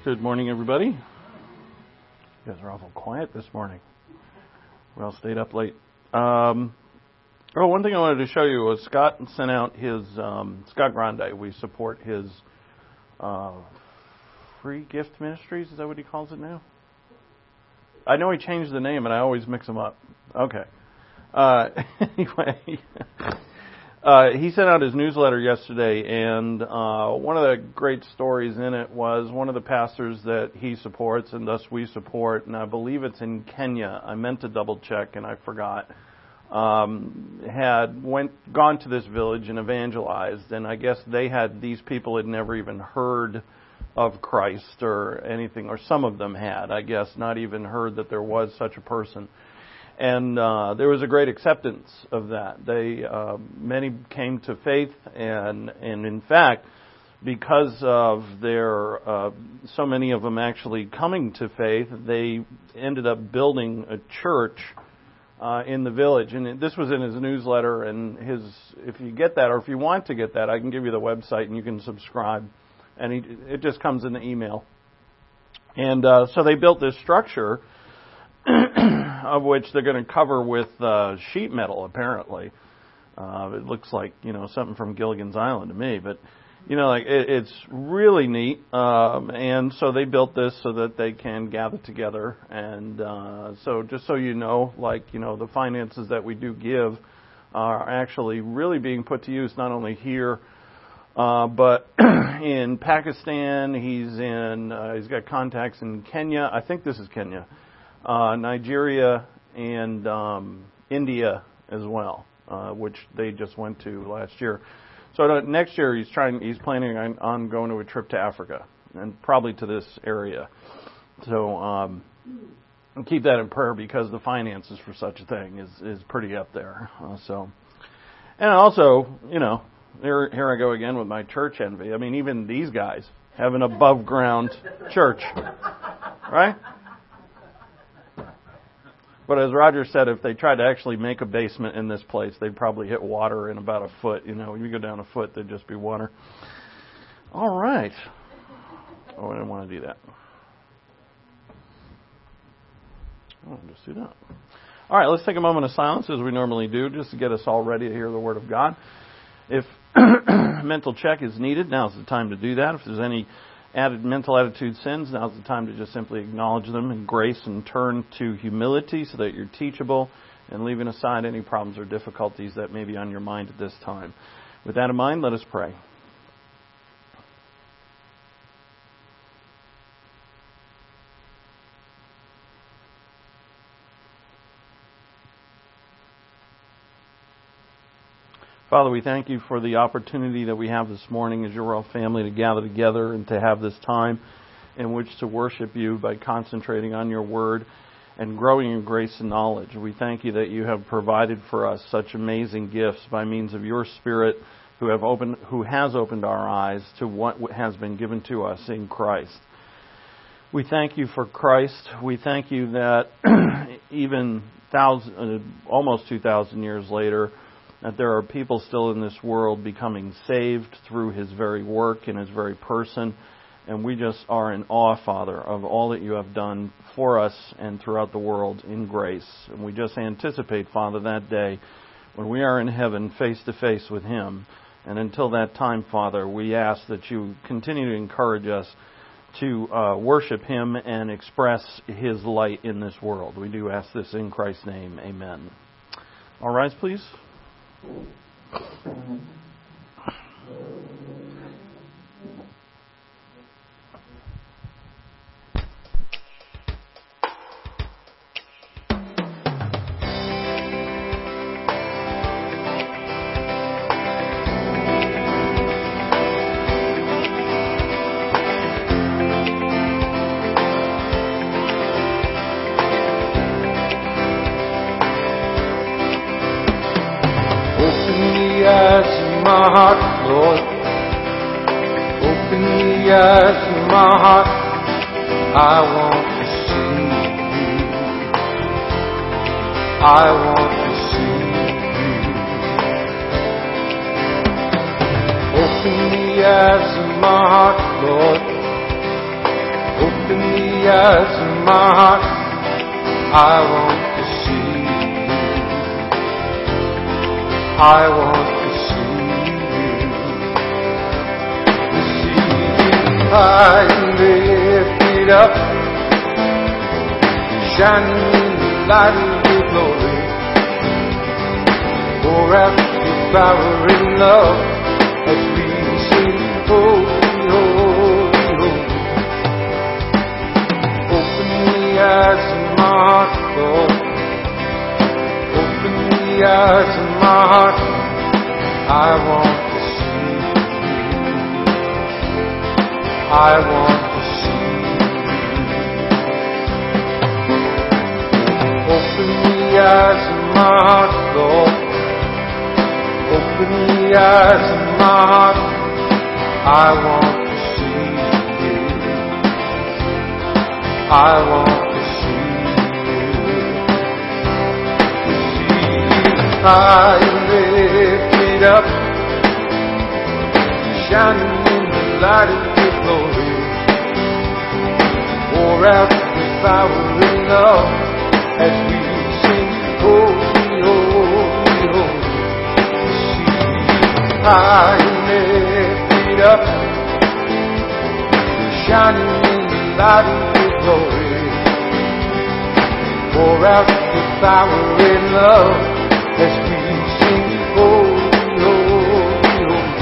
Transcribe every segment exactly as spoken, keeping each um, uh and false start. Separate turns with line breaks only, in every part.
Good morning, everybody. You guys are awful quiet this morning. We all stayed up late. Um, oh, one thing I wanted to show you was Scott sent out his, um, Scott Grande. We support his uh, free gift ministries. Is that what he calls it now? I know he changed the name, and I always mix them up. Okay. Uh, anyway, uh, he sent out his newsletter yesterday, and uh, one of the great stories in it was one of the pastors that he supports, and thus we support, and I believe it's in Kenya. I meant to double check, and I forgot. Um, had went gone to this village and evangelized, and I guess they had these people had never even heard of Christ or anything, or some of them had, I guess, not even heard that there was such a person. And uh, there was a great acceptance of that. They uh, many came to faith, and and in fact, because of their uh, so many of them actually coming to faith, they ended up building a church uh, in the village. And this was in his newsletter. And his, if you get that, or if you want to get that, I can give you the website and you can subscribe. And he, it just comes in the email. And uh, so they built this structure, of which they're going to cover with uh, sheet metal, apparently. Uh, it looks like, you know, something from Gilligan's Island to me. But, you know, like it, it's really neat. Um, and so they built this so that they can gather together. And uh, so just so you know, like, you know, the finances that we do give are actually really being put to use not only here, Uh, but in Pakistan, he's in, uh, he's got contacts in Kenya. I think this is Kenya, uh, Nigeria, and um, India as well, uh, which they just went to last year. So next year, he's trying, he's planning on, on going to a trip to Africa and probably to this area. So um, keep that in prayer because the finances for such a thing is is pretty up there. Uh, so, and also, you know. Here, here I go again with my church envy. I mean, even these guys have an above-ground church, right? But as Roger said, if they tried to actually make a basement in this place, they'd probably hit water in about a foot. You know, when you go down a foot, there'd just be water. All right. Oh, I didn't want to do that. I'll just do that. All right, let's take a moment of silence as we normally do, just to get us all ready to hear the Word of God. If mental check is needed, now's the time to do that. If there's any added mental attitude sins, now's the time to just simply acknowledge them in grace and turn to humility so that you're teachable and leaving aside any problems or difficulties that may be on your mind at this time. With that in mind, let us pray. Father, we thank you for the opportunity that we have this morning as your royal family to gather together and to have this time in which to worship you by concentrating on your word and growing in grace and knowledge. We thank you that you have provided for us such amazing gifts by means of your Spirit who have opened, who has opened our eyes to what has been given to us in Christ. We thank you for Christ. We thank you that even thousand, uh, almost two thousand years later, that there are people still in this world becoming saved through His very work and His very person. And we just are in awe, Father, of all that you have done for us and throughout the world in grace. And we just anticipate, Father, that day when we are in heaven face to face with Him. And until that time, Father, we ask that you continue to encourage us to uh, worship Him and express His light in this world. We do ask this in Christ's name. Amen. All rise, please.
My heart, Lord, open the eyes of my heart. I want to see you. I want to see you. Open the eyes of my heart, Lord. eyes of my heart, I want to see you. I want to see you. To see you high and lifted up, shining in the light of your glory. Pour out your power and love as we sing, holy, holy, holy. Open the eyes of my heart, Lord. Open the eyes of my heart. I want to see you. I want to see you. Open the eyes of my heart, Lord. Open the eyes of my heart. I want to see you. I want to see you. To see you high and lifted up, shining in the light of your glory. Pour out your power and love as we sing, holy, holy, holy. High and lifted up, shining in the light of your glory. Pour out your power and love as we sing, holy, holy, holy.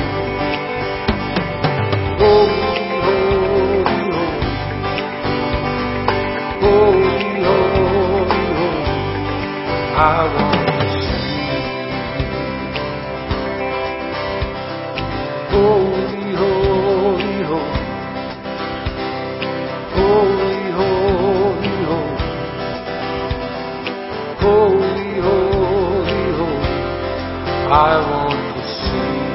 Holy, holy, holy. Holy, holy, holy. I want to see you. Holy, holy, holy. Holy, holy, holy. Holy, holy, holy. I want to see you.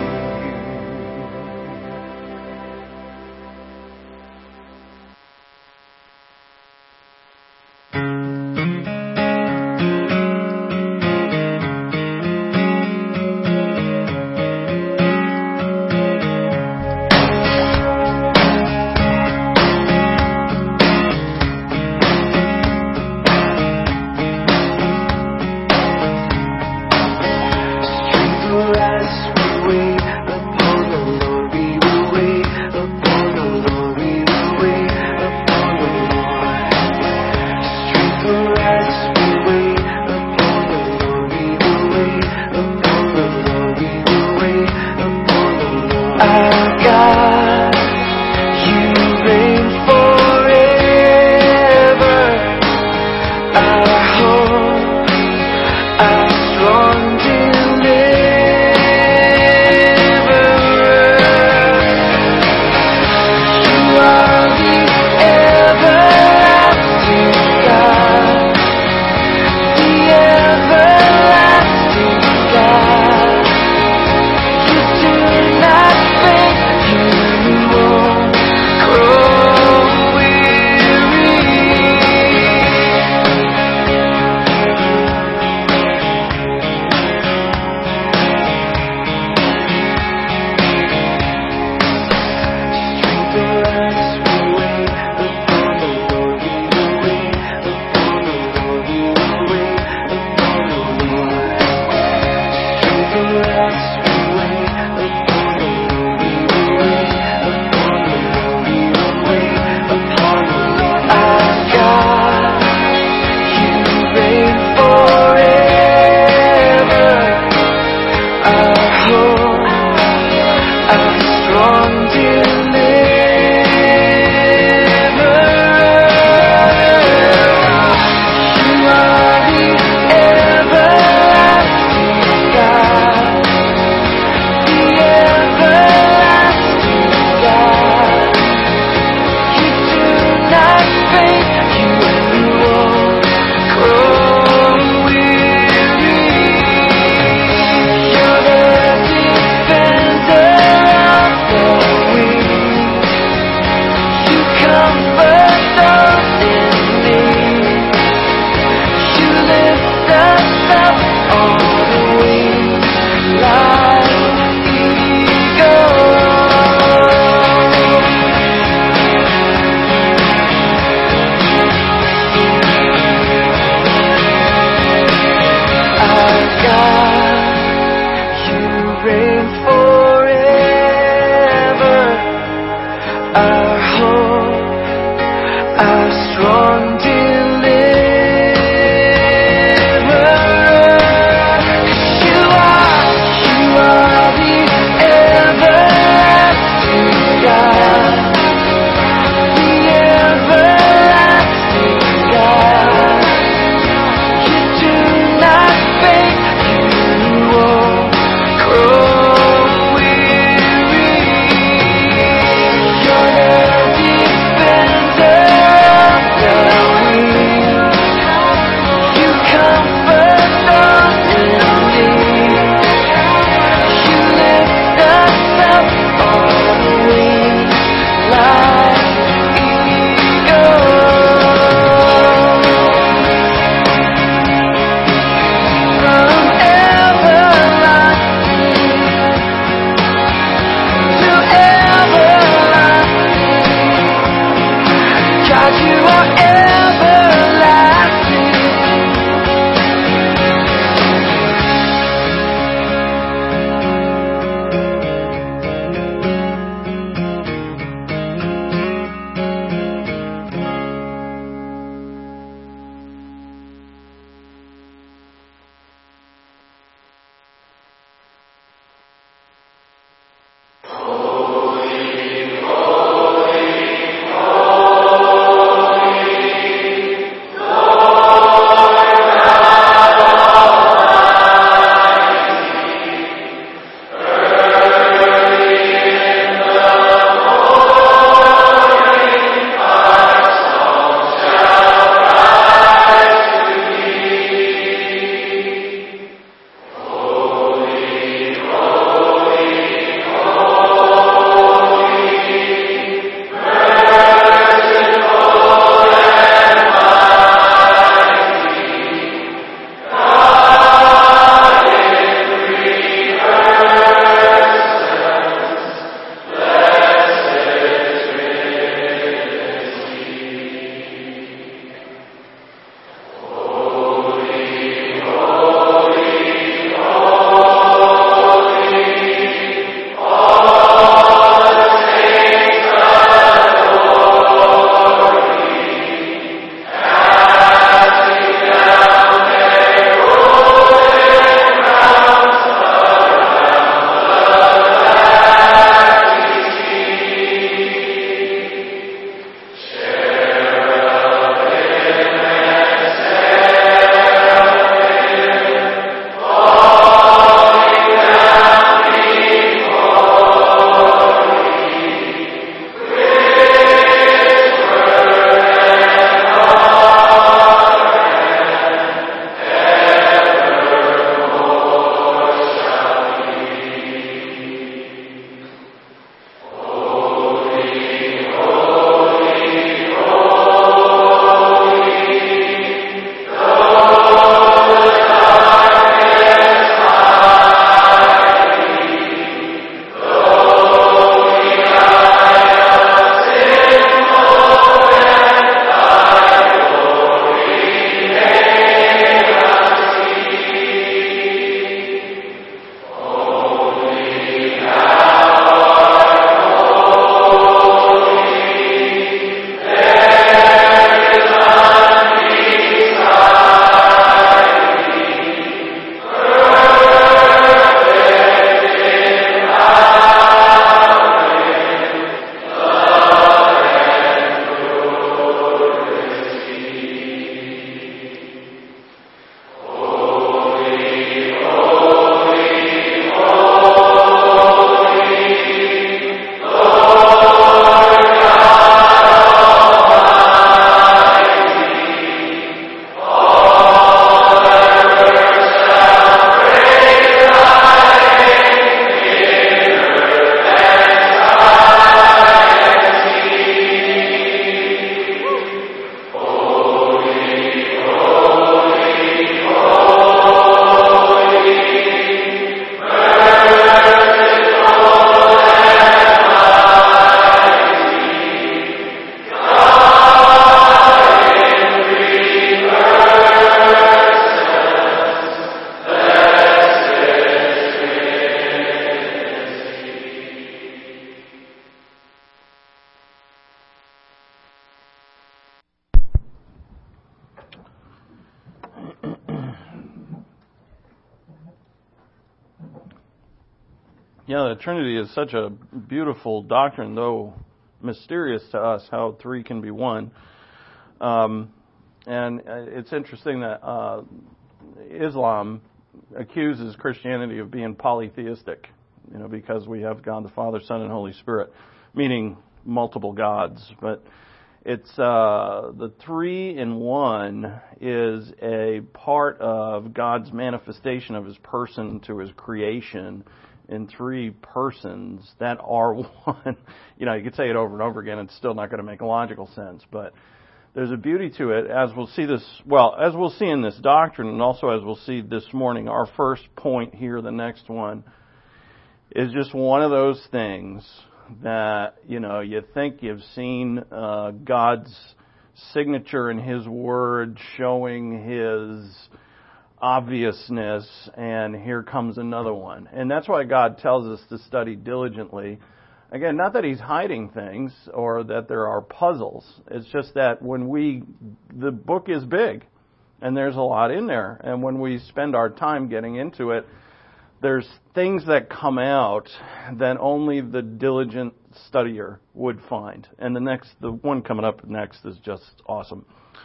Yeah, the Trinity is such a beautiful doctrine, though mysterious to us, how three can be one. Um, and it's interesting that uh, Islam accuses Christianity of being polytheistic, you know, because we have God the Father, Son, and Holy Spirit, meaning multiple gods. But it's uh, the three in one is a part of God's manifestation of His person to His creation in three persons that are one. You know, you could say it over and over again, it's still not going to make logical sense, but there's a beauty to it, as we'll see this, well, as we'll see in this doctrine, and also as we'll see this morning. Our first point here, the next one, is just one of those things that, you know, you think you've seen uh, God's signature in His Word showing His obviousness, and here comes another one. And that's why God tells us to study diligently. Again, not that He's hiding things or that there are puzzles. It's just that when we, the book is big and there's a lot in there. And when we spend our time getting into it, there's things that come out that only the diligent studier would find. And the next, the one coming up next is just awesome.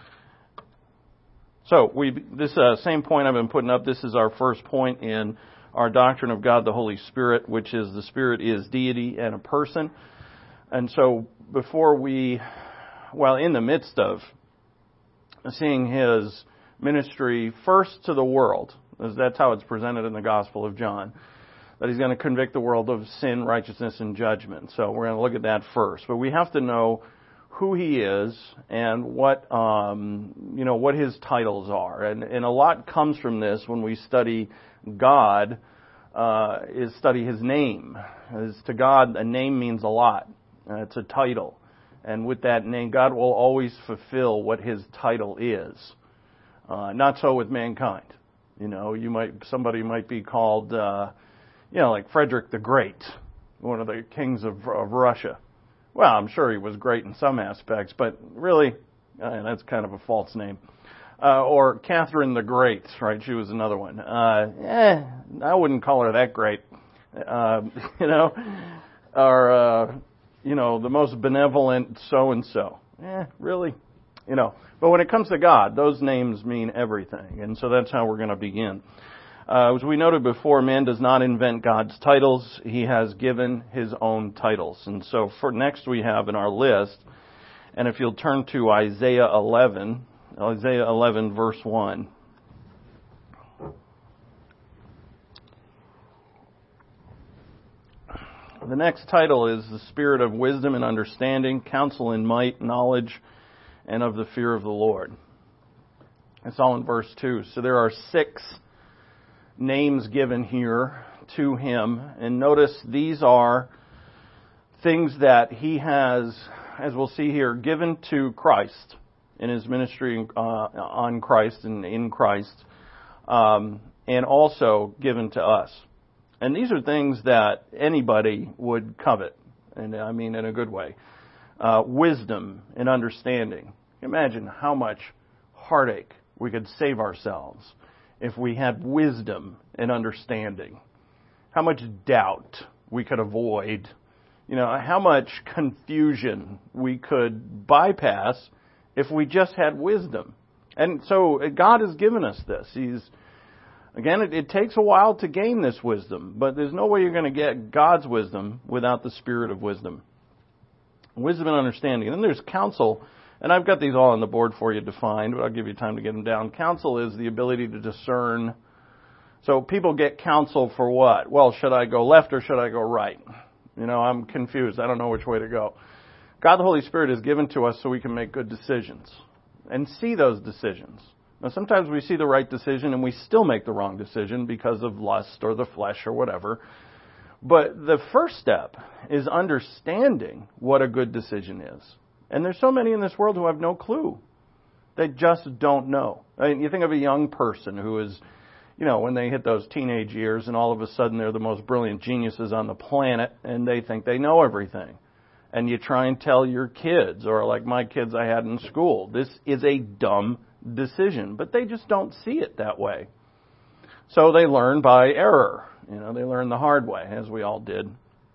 So we, this uh, same point I've been putting up, this is our first point in our doctrine of God the Holy Spirit, which is the Spirit is deity and a person. And so before we, well, in the midst of seeing His ministry first to the world, as that's how it's presented in the Gospel of John, that He's going to convict the world of sin, righteousness, and judgment. So we're going to look at that first. But we have to know who He is and what, um, you know, what His titles are. And, and a lot comes from this when we study God, uh, is study His name. As to God, a name means a lot. Uh, it's a title. And with that name, God will always fulfill what His title is. Uh, not so with mankind. You know, you might, somebody might be called, uh, you know, like Frederick the Great, one of the kings of, of Russia. Well, I'm sure he was great in some aspects, but really, uh, that's kind of a false name. Uh, or Catherine the Great, right? She was another one. Uh, eh, I wouldn't call her that great. Uh, you know, or, uh, you know, the most benevolent so-and-so. Eh, really? You know, but when it comes to God, those names mean everything. And so that's how we're going to begin. Uh, as we noted before, man does not invent God's titles. He has given His own titles. And so for next we have in our list, and if you'll turn to Isaiah eleven, Isaiah eleven verse one. The next title is the Spirit of Wisdom and Understanding, Counsel and Might, Knowledge, and of the Fear of the Lord. It's all in verse two. So there are six names given here to Him. And notice these are things that He has, as we'll see here, given to Christ in His ministry uh, on Christ and in Christ, um, and also given to us. And these are things that anybody would covet, and I mean in a good way. Uh, wisdom and understanding. Imagine how much heartache we could save ourselves if we had wisdom and understanding. How much doubt we could avoid. You know, how much confusion we could bypass if we just had wisdom. And so God has given us this. He's, again, it, it takes a while to gain this wisdom, but there's no way you're going to get God's wisdom without the Spirit of wisdom. Wisdom and understanding. And then there's counsel. And I've got these all on the board for you defined, but I'll give you time to get them down. Counsel is the ability to discern. So people get counsel for what? Well, should I go left or should I go right? You know, I'm confused. I don't know which way to go. God the Holy Spirit is given to us so we can make good decisions and see those decisions. Now, sometimes we see the right decision and we still make the wrong decision because of lust or the flesh or whatever. But the first step is understanding what a good decision is. And there's so many in this world who have no clue. They just don't know. I mean, you think of a young person who is, you know, when they hit those teenage years and all of a sudden they're the most brilliant geniuses on the planet and they think they know everything. And you try and tell your kids, or like my kids I had in school, this is a dumb decision. But they just don't see it that way. So they learn by error. You know, they learn the hard way, as we all did.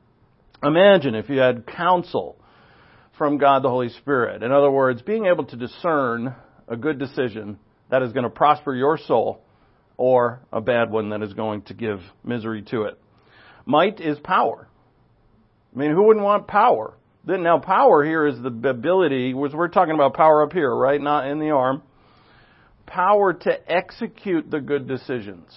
Imagine if you had counsel from God the Holy Spirit. In other words, being able to discern a good decision that is going to prosper your soul or a bad one that is going to give misery to it. Might is power. I mean, who wouldn't want power? Then now power here is the ability, we're talking about power up here, right? Not in the arm. Power to execute the good decisions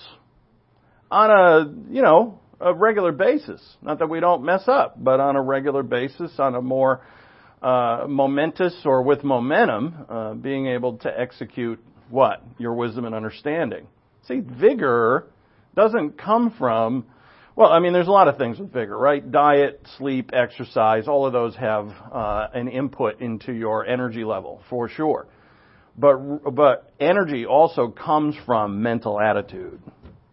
on a, you know, a regular basis. Not that we don't mess up, but on a regular basis, on a more uh, momentous or with momentum, uh, being able to execute what? Your wisdom and understanding. See, vigor doesn't come from, well, I mean, there's a lot of things with vigor, right? Diet, sleep, exercise, all of those have uh, an input into your energy level, for sure. But but energy also comes from mental attitude.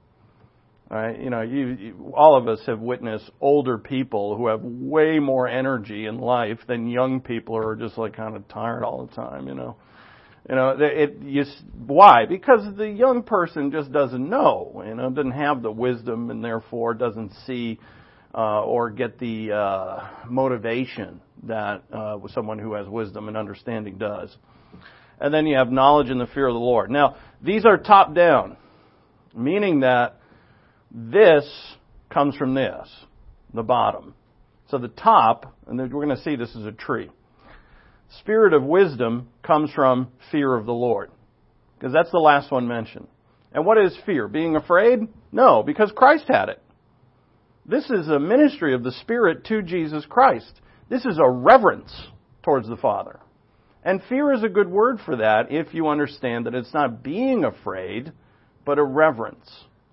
Right? You know, you, you all of us have witnessed older people who have way more energy in life than young people who are just like kind of tired all the time. You know, you know it. You, why? Because the young person just doesn't know. You know, doesn't have the wisdom and therefore doesn't see uh, or get the uh, motivation that uh, someone who has wisdom and understanding does. And then you have knowledge and the fear of the Lord. Now, these are top down, meaning that this comes from this, the bottom. So the top, and we're going to see this is a tree. Spirit of wisdom comes from fear of the Lord, because that's the last one mentioned. And what is fear? Being afraid? No, because Christ had it. This is a ministry of the Spirit to Jesus Christ. This is a reverence towards the Father. And fear is a good word for that if you understand that it's not being afraid, but a reverence.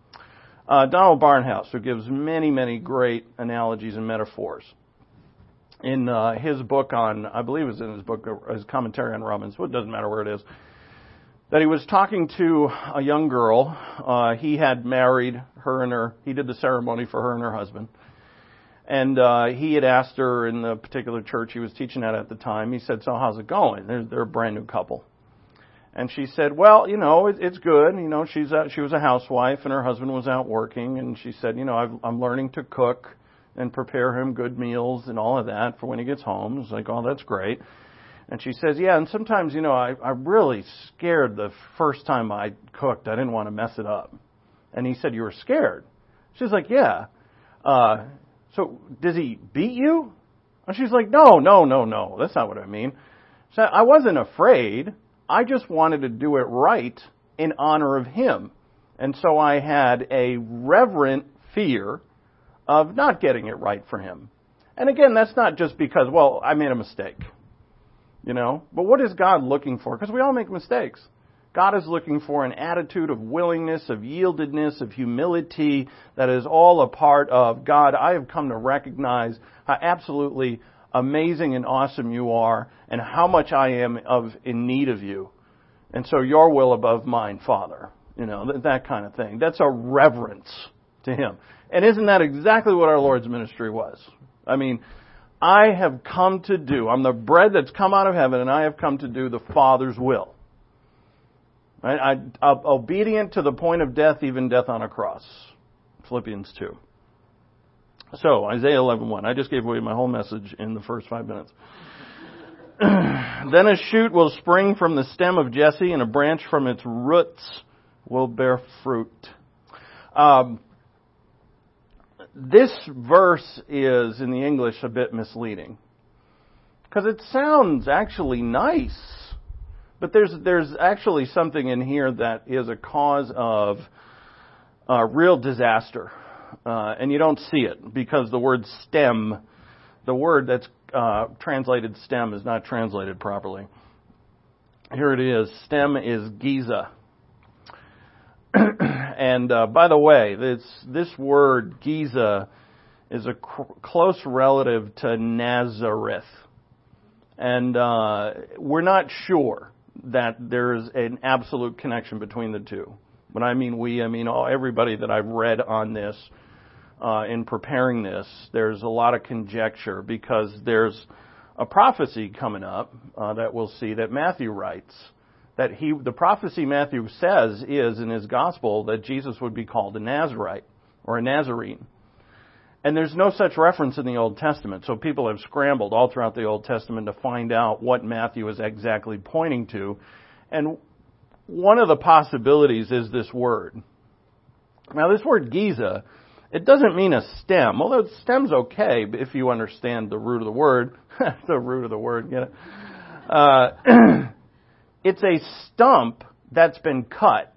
Uh, Donald Barnhouse, who gives many, many great analogies and metaphors, in uh, his book on, I believe it was in his book, his commentary on Romans, well, it doesn't matter where it is, that he was talking to a young girl. Uh, he had married her and her, he did the ceremony for her and her husband. And uh, he had asked her in the particular church he was teaching at at the time, he said, so how's it going? They're, they're a brand new couple. And she said, well, you know, it, it's good. You know, she's a, she was a housewife and her husband was out working. And she said, you know, I've, I'm learning to cook and prepare him good meals and all of that for when he gets home. It's like, oh, that's great. And she says, yeah, and sometimes, you know, I, I'm really scared the first time I cooked. I didn't want to mess it up. And he said, you were scared? She's like, yeah. Uh So, does he beat you? And she's like, no, no, no, no. That's not what I mean. So I wasn't afraid. I just wanted to do it right in honor of him. And so I had a reverent fear of not getting it right for him. And again, that's not just because, well, I made a mistake. You know? But what is God looking for? Because we all make mistakes. God is looking for an attitude of willingness, of yieldedness, of humility that is all a part of God. I have come to recognize how absolutely amazing and awesome you are and how much I am of in need of you. And so your will above mine, Father. You know, that, that kind of thing. That's a reverence to him. And isn't that exactly what our Lord's ministry was? I mean, I have come to do, I'm the bread that's come out of heaven and I have come to do the Father's will. I, I, obedient to the point of death, even death on a cross. Philippians two. So, Isaiah eleven one. I just gave away my whole message in the first five minutes. Then a shoot will spring from the stem of Jesse, and a branch from its roots will bear fruit. Um, this verse is, in the English, a bit misleading. Because it sounds actually nice. But there's there's actually something in here that is a cause of uh, real disaster. Uh, and you don't see it because the word stem, the word that's uh, translated stem is not translated properly. Here it is. Stem is Giza. And uh, by the way, this, this word Giza is a cr- close relative to Nazareth. And uh, we're not sure that there's an absolute connection between the two. When I mean we, I mean all, everybody that I've read on this uh, in preparing this, there's a lot of conjecture because there's a prophecy coming up uh, that we'll see that Matthew writes. That he, the prophecy Matthew says is in his gospel that Jesus would be called a Nazarite. or a Nazarene. And there's no such reference in the Old Testament. So people have scrambled all throughout the Old Testament to find out what Matthew is exactly pointing to. And one of the possibilities is this word. Now, this word Giza, it doesn't mean a stem, although stem's okay if you understand the root of the word. The root of the word, get it? Uh, it's a stump that's been cut.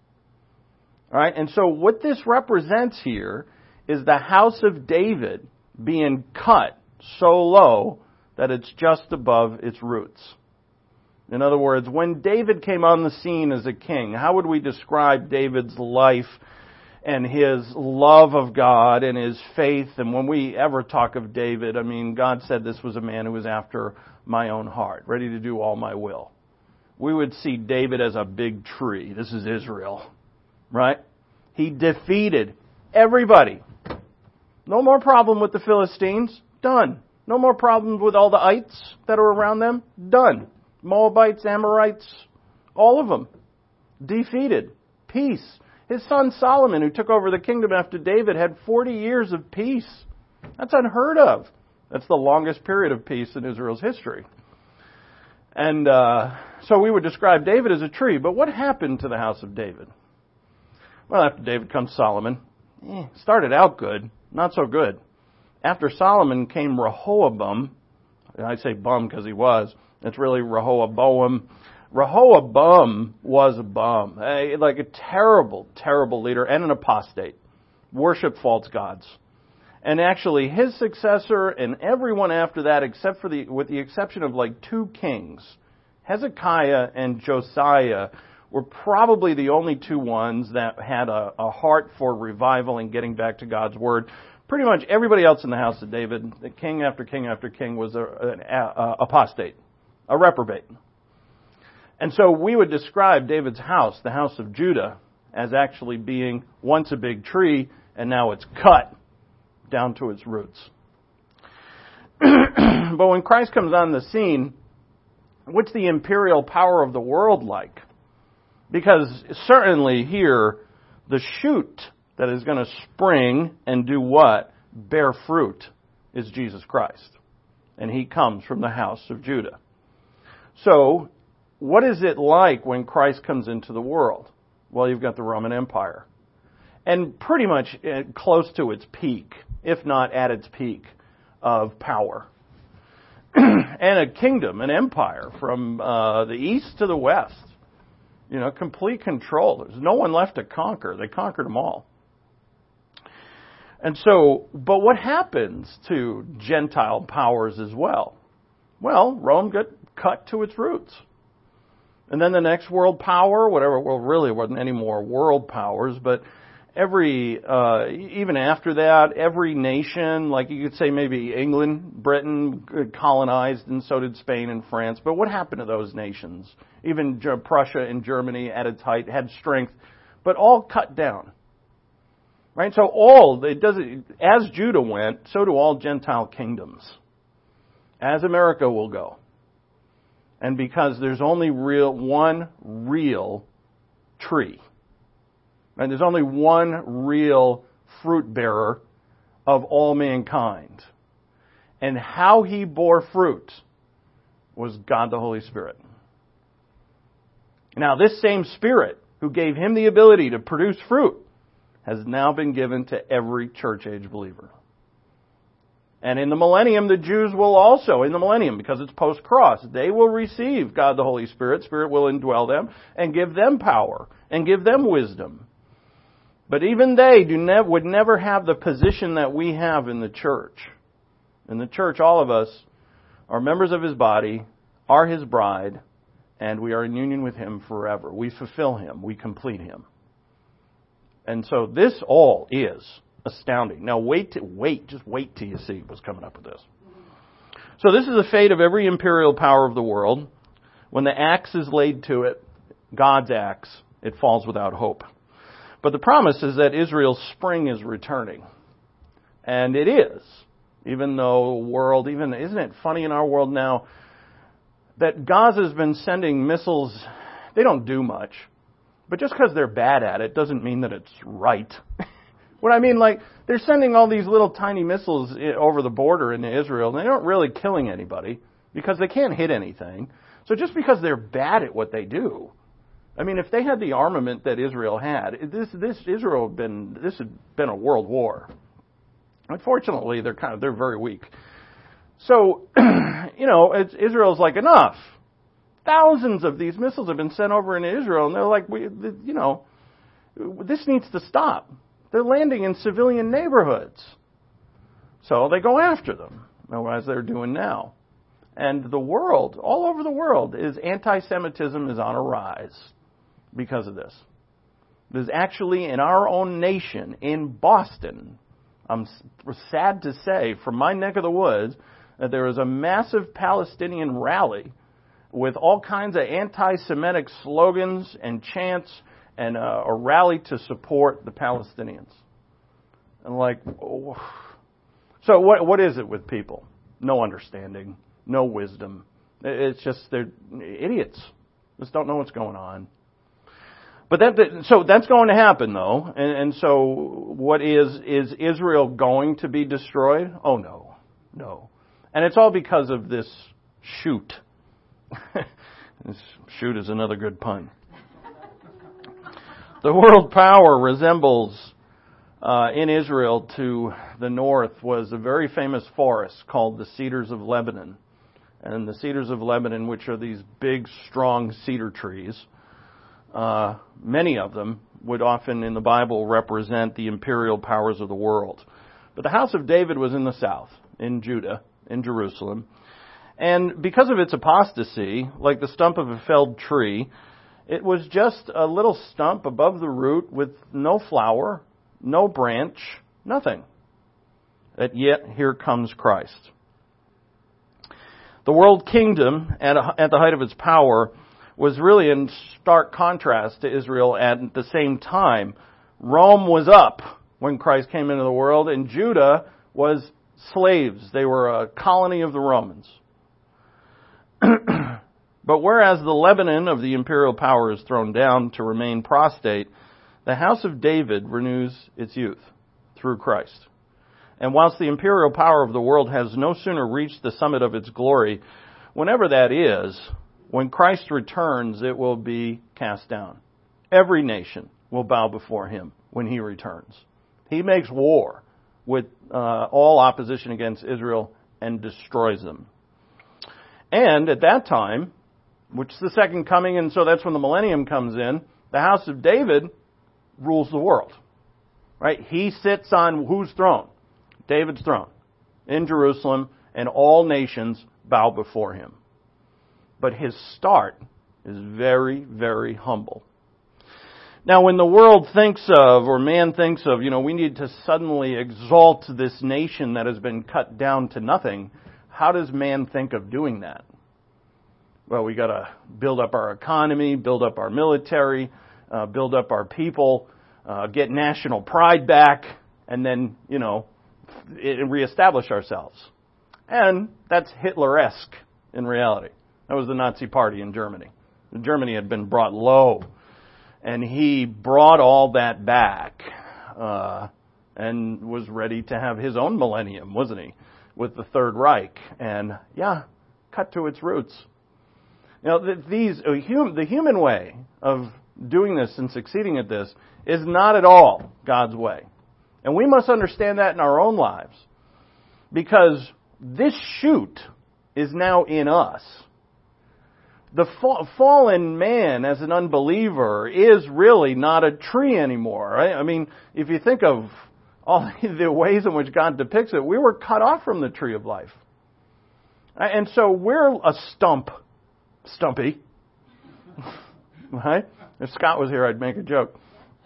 All right, and so what this represents here is the house of David being cut so low that it's just above its roots. In other words, when David came on the scene as a king, how would we describe David's life and his love of God and his faith? And when we ever talk of David, I mean, God said this was a man who was after my own heart, ready to do all my will. We would see David as a big tree. This is Israel, right? He defeated everybody. No more problem with the Philistines. Done. No more problems with all the ites that are around them. Done. Moabites, Amorites, all of them. Defeated. Peace. His son Solomon, who took over the kingdom after David, had forty years of peace. That's unheard of. That's the longest period of peace in Israel's history. And uh, so we would describe David as a tree. But what happened to the house of David? Well, after David comes Solomon. Eh, started out good. Not so good. After Solomon came Rehoboam. I say bum because he was. It's really Rehoboam. Rehoboam was a bum. A, like a terrible, terrible leader and an apostate. Worshipped false gods. And actually his successor and everyone after that, except for the, with the exception of like two kings, Hezekiah and Josiah, were probably the only two ones that had a, a heart for revival and getting back to God's Word. Pretty much everybody else in the house of David, the king after king after king, was a, an a, apostate, a reprobate. And so we would describe David's house, the house of Judah, as actually being once a big tree, and now it's cut down to its roots. But when Christ comes on the scene, what's the imperial power of the world like? Because certainly here, the shoot that is going to spring and do what? Bear fruit is Jesus Christ. And He comes from the house of Judah. So, what is it like when Christ comes into the world? Well, you've got the Roman Empire. And pretty much close to its peak, if not at its peak, of power. And a kingdom, an empire, from uh, the east to the west. You know, complete control. There's no one left to conquer. They conquered them all. And so, but what happens to Gentile powers as well? Well, Rome got cut to its roots. And then the next world power, whatever, well, really wasn't any more world powers, but every, uh, even after that, every nation, like you could say maybe England, Britain colonized, and so did Spain and France. But what happened to those nations? Even Prussia and Germany at its height had strength, but all cut down. Right? So all, it doesn't, as Judah went, so do all Gentile kingdoms. As America will go. And because there's only real, one real tree. And there's only one real fruit bearer of all mankind. And how He bore fruit was God the Holy Spirit. Now, this same Spirit who gave Him the ability to produce fruit has now been given to every church age believer. And in the millennium, the Jews will also, in the millennium, because it's post-cross, they will receive God the Holy Spirit. Spirit will indwell them and give them power and give them wisdom. But even they do ne- would never have the position that we have in the church. In the church, all of us are members of His body, are His bride, and we are in union with Him forever. We fulfill Him. We complete Him. And so this all is astounding. Now wait, to, wait, just wait till you see what's coming up with this. So this is the fate of every imperial power of the world. When the axe is laid to it, God's axe, it falls without hope. But the promise is that Israel's spring is returning. And it is. Even though the world, even, isn't it funny in our world now that Gaza's been sending missiles, they don't do much. But just because they're bad at it doesn't mean that it's right. What I mean, like, they're sending all these little tiny missiles over the border into Israel, and they aren't really killing anybody because they can't hit anything. So just because they're bad at what they do, I mean, if they had the armament that Israel had, this this Israel had been this had been a world war. Unfortunately, they're kind of they're very weak. So, you know, it's, Israel's like, enough. Thousands of these missiles have been sent over into Israel, and they're like, we, you know, this needs to stop. They're landing in civilian neighborhoods. So they go after them, as they're doing now. And the world, all over the world, is anti-Semitism is on a rise because of this. There's actually in our own nation, in Boston, I'm sad to say, from my neck of the woods, that there is a massive Palestinian rally with all kinds of anti-Semitic slogans and chants and uh, a rally to support the Palestinians. And like, oh. So what what is it with people? No understanding, no wisdom. It's just they're idiots. Just don't know what's going on. But that so that's going to happen though. And, and so what is is Israel going to be destroyed? Oh no, no. And it's all because of this shoot. This shoot is another good pun. The world power resembles uh, in Israel to the north was a very famous forest called the Cedars of Lebanon. And the Cedars of Lebanon, which are these big, strong cedar trees, uh, many of them would often in the Bible represent the imperial powers of the world. But the house of David was in the south, in Judah, in Jerusalem. And because of its apostasy, like the stump of a felled tree, it was just a little stump above the root with no flower, no branch, nothing. And yet here comes Christ. The world kingdom, at, a, at the height of its power, was really in stark contrast to Israel at the same time. Rome was up when Christ came into the world, and Judah was slaves. They were a colony of the Romans. But whereas the Lebanon of the imperial power is thrown down to remain prostrate, the house of David renews its youth through Christ. And whilst the imperial power of the world has no sooner reached the summit of its glory, whenever that is, when Christ returns, it will be cast down. Every nation will bow before him when he returns. He makes war with uh, all opposition against Israel and destroys them. And at that time, which is the second coming, and so that's when the millennium comes in, the house of David rules the world. Right? He sits on whose throne? David's throne in Jerusalem, and all nations bow before him. But his start is very, very humble. Now, when the world thinks of, or man thinks of, you know, we need to suddenly exalt this nation that has been cut down to nothing, how does man think of doing that? Well, we got to build up our economy, build up our military, uh, build up our people, uh, get national pride back, and then, you know, reestablish ourselves. And that's Hitler-esque in reality. That was the Nazi Party in Germany. Germany had been brought low, and he brought all that back uh, and was ready to have his own millennium, wasn't he, with the Third Reich? And, yeah, cut to its roots. You know, these, the human way of doing this and succeeding at this is not at all God's way. And we must understand that in our own lives. Because this shoot is now in us. The fa- fallen man as an unbeliever is really not a tree anymore. Right? I mean, if you think of all the ways in which God depicts it, we were cut off from the tree of life. And so we're a stump. Stumpy. Right? If Scott was here, I'd make a joke.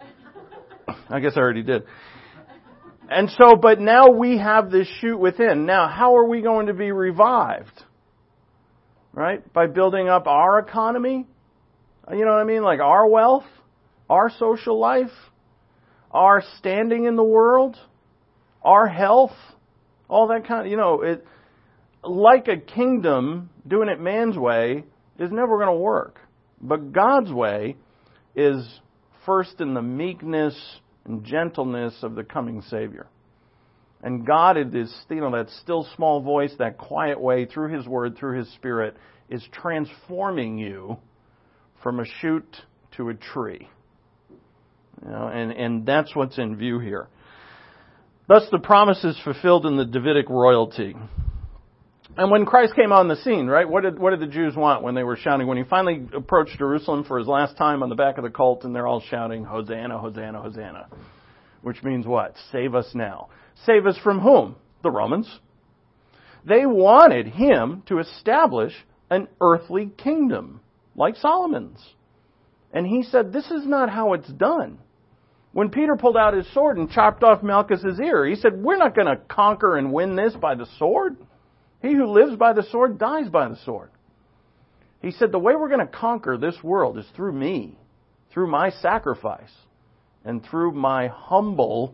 I guess I already did. And so, but now we have this shoot within. Now, how are we going to be revived? Right? By building up our economy? You know what I mean? Like our wealth? Our social life? Our standing in the world? Our health? All that kind of, you know, it, like a kingdom, doing it man's way is never going to work. But God's way is first in the meekness and gentleness of the coming Savior. And God, it is, you know, that still small voice, that quiet way, through His Word, through His Spirit, is transforming you from a shoot to a tree. You know, and, and that's what's in view here. Thus the promise is fulfilled in the Davidic royalty. And when Christ came on the scene, right, what did what did the Jews want when they were shouting? When He finally approached Jerusalem for His last time on the back of the colt, and they're all shouting, Hosanna, Hosanna, Hosanna. Which means what? Save us now. Save us from whom? The Romans. They wanted Him to establish an earthly kingdom, like Solomon's. And He said, this is not how it's done. When Peter pulled out his sword and chopped off Malchus's ear, he said, we're not going to conquer and win this by the sword. He who lives by the sword dies by the sword. He said, the way we're going to conquer this world is through me, through my sacrifice, and through my humble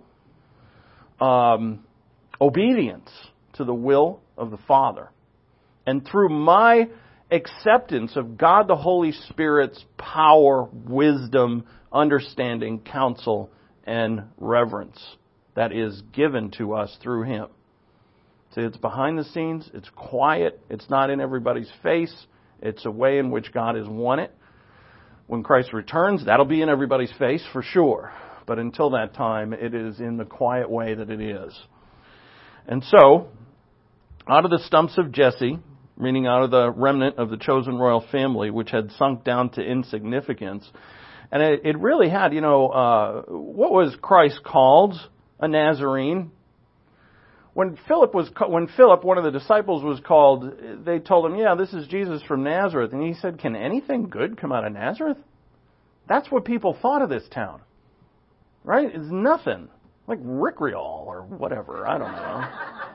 um, obedience to the will of the Father, and through my acceptance of God the Holy Spirit's power, wisdom, understanding, counsel, and reverence that is given to us through Him. See, it's behind the scenes, it's quiet, it's not in everybody's face, it's a way in which God has won it. When Christ returns, that'll be in everybody's face for sure. But until that time, it is in the quiet way that it is. And so, out of the stumps of Jesse, meaning out of the remnant of the chosen royal family, which had sunk down to insignificance, and it, it really had, you know, uh, what was Christ called? A Nazarene. When Philip was, when Philip, one of the disciples, was called, they told him, yeah, this is Jesus from Nazareth. And he said, can anything good come out of Nazareth? That's what people thought of this town. Right? It's nothing. Like Rick Rial or whatever. I don't know.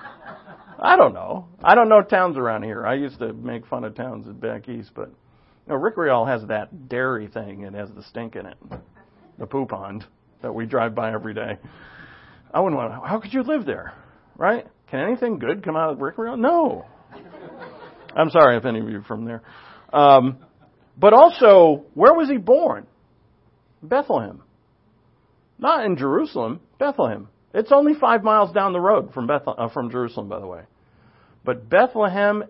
I don't know. I don't know towns around here. I used to make fun of towns back east, but you know, Rick Rial has that dairy thing. It has the stink in it. The poo pond that we drive by every day. I wouldn't want to, how could you live there? Right? Can anything good come out of Rick Rial? No. I'm sorry if any of you are from there. Um, but also, where was He born? Bethlehem. Not in Jerusalem, Bethlehem. It's only five miles down the road from Beth- uh, from Jerusalem, by the way. But Bethlehem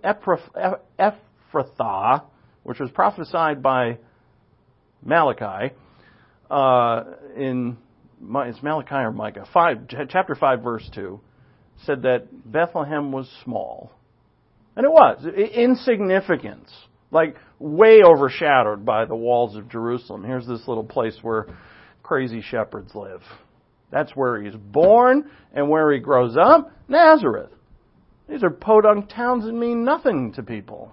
Ephrathah, which was prophesied by Malachi, uh, in it's Malachi or Micah, five, chapter five, verse two, said that Bethlehem was small. And it was. Insignificance. Like, way overshadowed by the walls of Jerusalem. Here's this little place where crazy shepherds live. That's where He's born and where He grows up. Nazareth. These are podunk towns that mean nothing to people.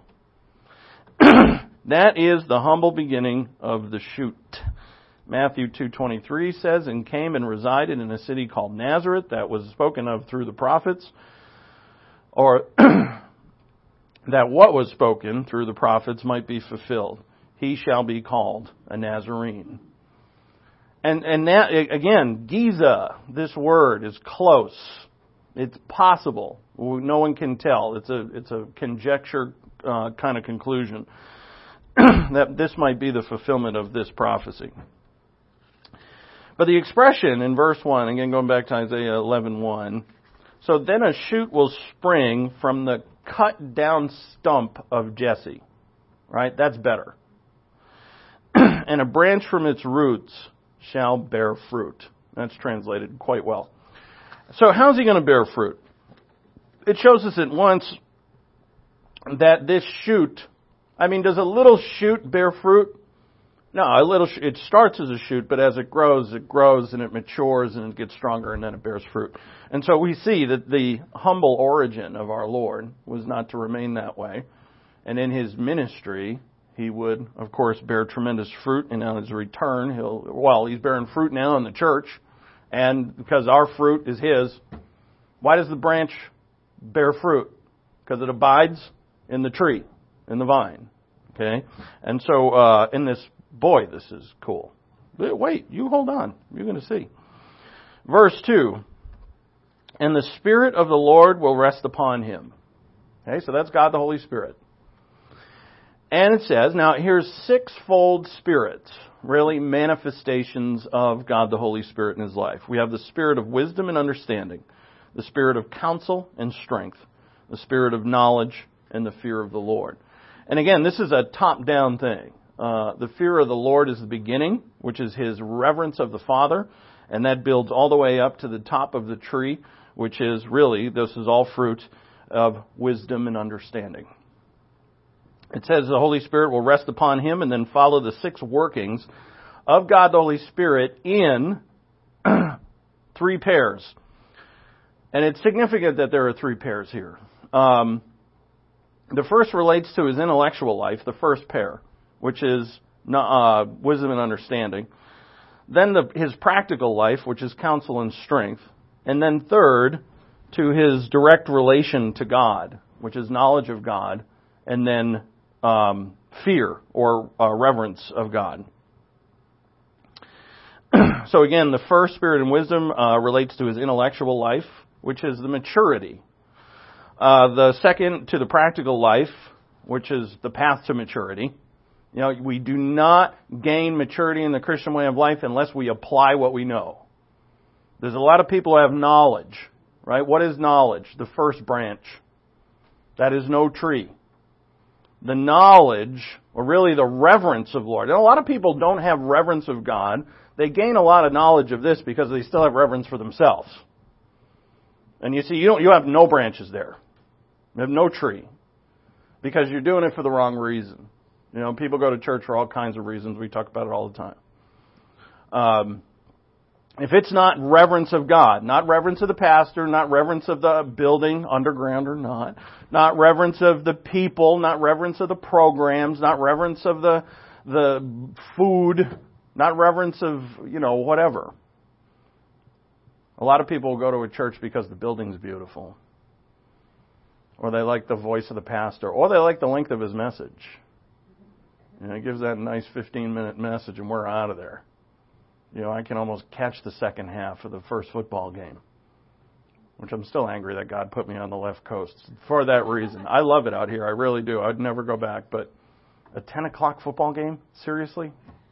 That is the humble beginning of the shoot. Matthew two twenty-three says, and came and resided in a city called Nazareth, that was spoken of through the prophets, or that what was spoken through the prophets might be fulfilled. He shall be called a Nazarene. And and that, again, Giza, this word is close. It's possible. No one can tell. It's a it's a conjecture uh, kind of conclusion that this might be the fulfillment of this prophecy. But the expression in verse one, again going back to Isaiah eleven one, so then a shoot will spring from the cut down stump of Jesse. Right? That's better. And a branch from its roots shall bear fruit. That's translated quite well. So how's He going to bear fruit? It shows us at once that this shoot, I mean, does a little shoot bear fruit? No, a little. It starts as a shoot, but as it grows, it grows and it matures and it gets stronger and then it bears fruit. And so we see that the humble origin of our Lord was not to remain that way. And in His ministry, He would, of course, bear tremendous fruit. And on His return, He'll, well, He's bearing fruit now in the church. And because our fruit is His, why does the branch bear fruit? Because it abides in the tree, in the vine. Okay? And so, uh, in this, boy, this is cool. Wait, you hold on. You're going to see. Verse two. And the Spirit of the Lord will rest upon Him. Okay, so that's God the Holy Spirit. And it says, now here's sixfold spirits, really manifestations of God the Holy Spirit in his life. We have the spirit of wisdom and understanding, the spirit of counsel and strength, the spirit of knowledge and the fear of the Lord. And again, this is a top-down thing. Uh, the fear of the Lord is the beginning, which is his reverence of the Father, and that builds all the way up to the top of the tree, which is really, this is all fruit of wisdom and understanding. It says the Holy Spirit will rest upon him and then follow the six workings of God the Holy Spirit in three pairs. And it's significant that there are three pairs here. Um, the first relates to his intellectual life, the first pair, which is uh, wisdom and understanding. Then the, his practical life, which is counsel and strength. And then third, to his direct relation to God, which is knowledge of God, and then um, fear or uh, reverence of God. So again, the first, spirit and wisdom, uh, relates to his intellectual life, which is the maturity. Uh, the second, to the practical life, which is the path to maturity. You know, we do not gain maturity in the Christian way of life unless we apply what we know. There's a lot of people who have knowledge, right? What is knowledge? The first branch. That is no tree. The knowledge, or really the reverence of Lord. And a lot of people don't have reverence of God. They gain a lot of knowledge of this because they still have reverence for themselves. And you see, you don't, you have no branches there. You have no tree. Because you're doing it for the wrong reason. You know, people go to church for all kinds of reasons. We talk about it all the time. Um, if it's not reverence of God, not reverence of the pastor, not reverence of the building, underground or not, not reverence of the people, not reverence of the programs, not reverence of the the food, not reverence of, you know, whatever. A lot of people will go to a church because the building's beautiful. Or they like the voice of the pastor. Or they like the length of his message. You know, he gives that nice fifteen-minute message and we're out of there. You know, I can almost catch the second half of the first football game. Which I'm still angry that God put me on the left coast for that reason. I love it out here. I really do. I'd never go back. But a ten o'clock football game? Seriously?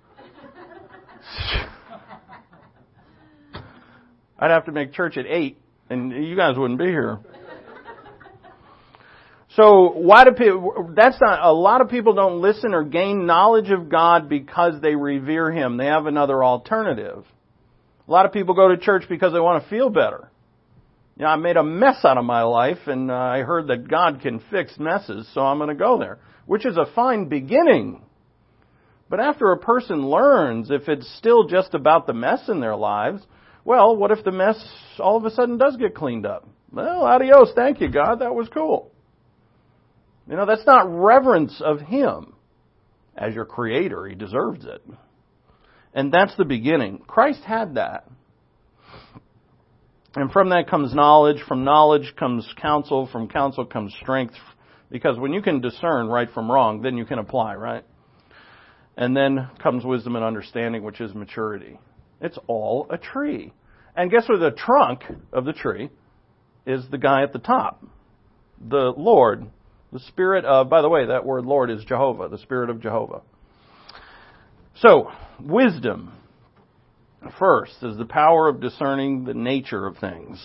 I'd have to make church at eight, and you guys wouldn't be here. So why do people, that's not, a lot of people don't listen or gain knowledge of God because they revere him. They have another alternative. A lot of people go to church because they want to feel better. You know, I made a mess out of my life, and uh, I heard that God can fix messes, so I'm going to go there, which is a fine beginning. But after a person learns, if it's still just about the mess in their lives, well, what if the mess all of a sudden does get cleaned up? Well, adios, thank you, God, that was cool. You know, that's not reverence of him. As your creator, he deserves it. And that's the beginning. Christ had that. And from that comes knowledge. From knowledge comes counsel. From counsel comes strength. Because when you can discern right from wrong, then you can apply, right? And then comes wisdom and understanding, which is maturity. It's all a tree. And guess what? The trunk of the tree is the guy at the top. The Lord. The Spirit of, by the way, that word Lord is Jehovah, the Spirit of Jehovah. So, wisdom, first, is the power of discerning the nature of things.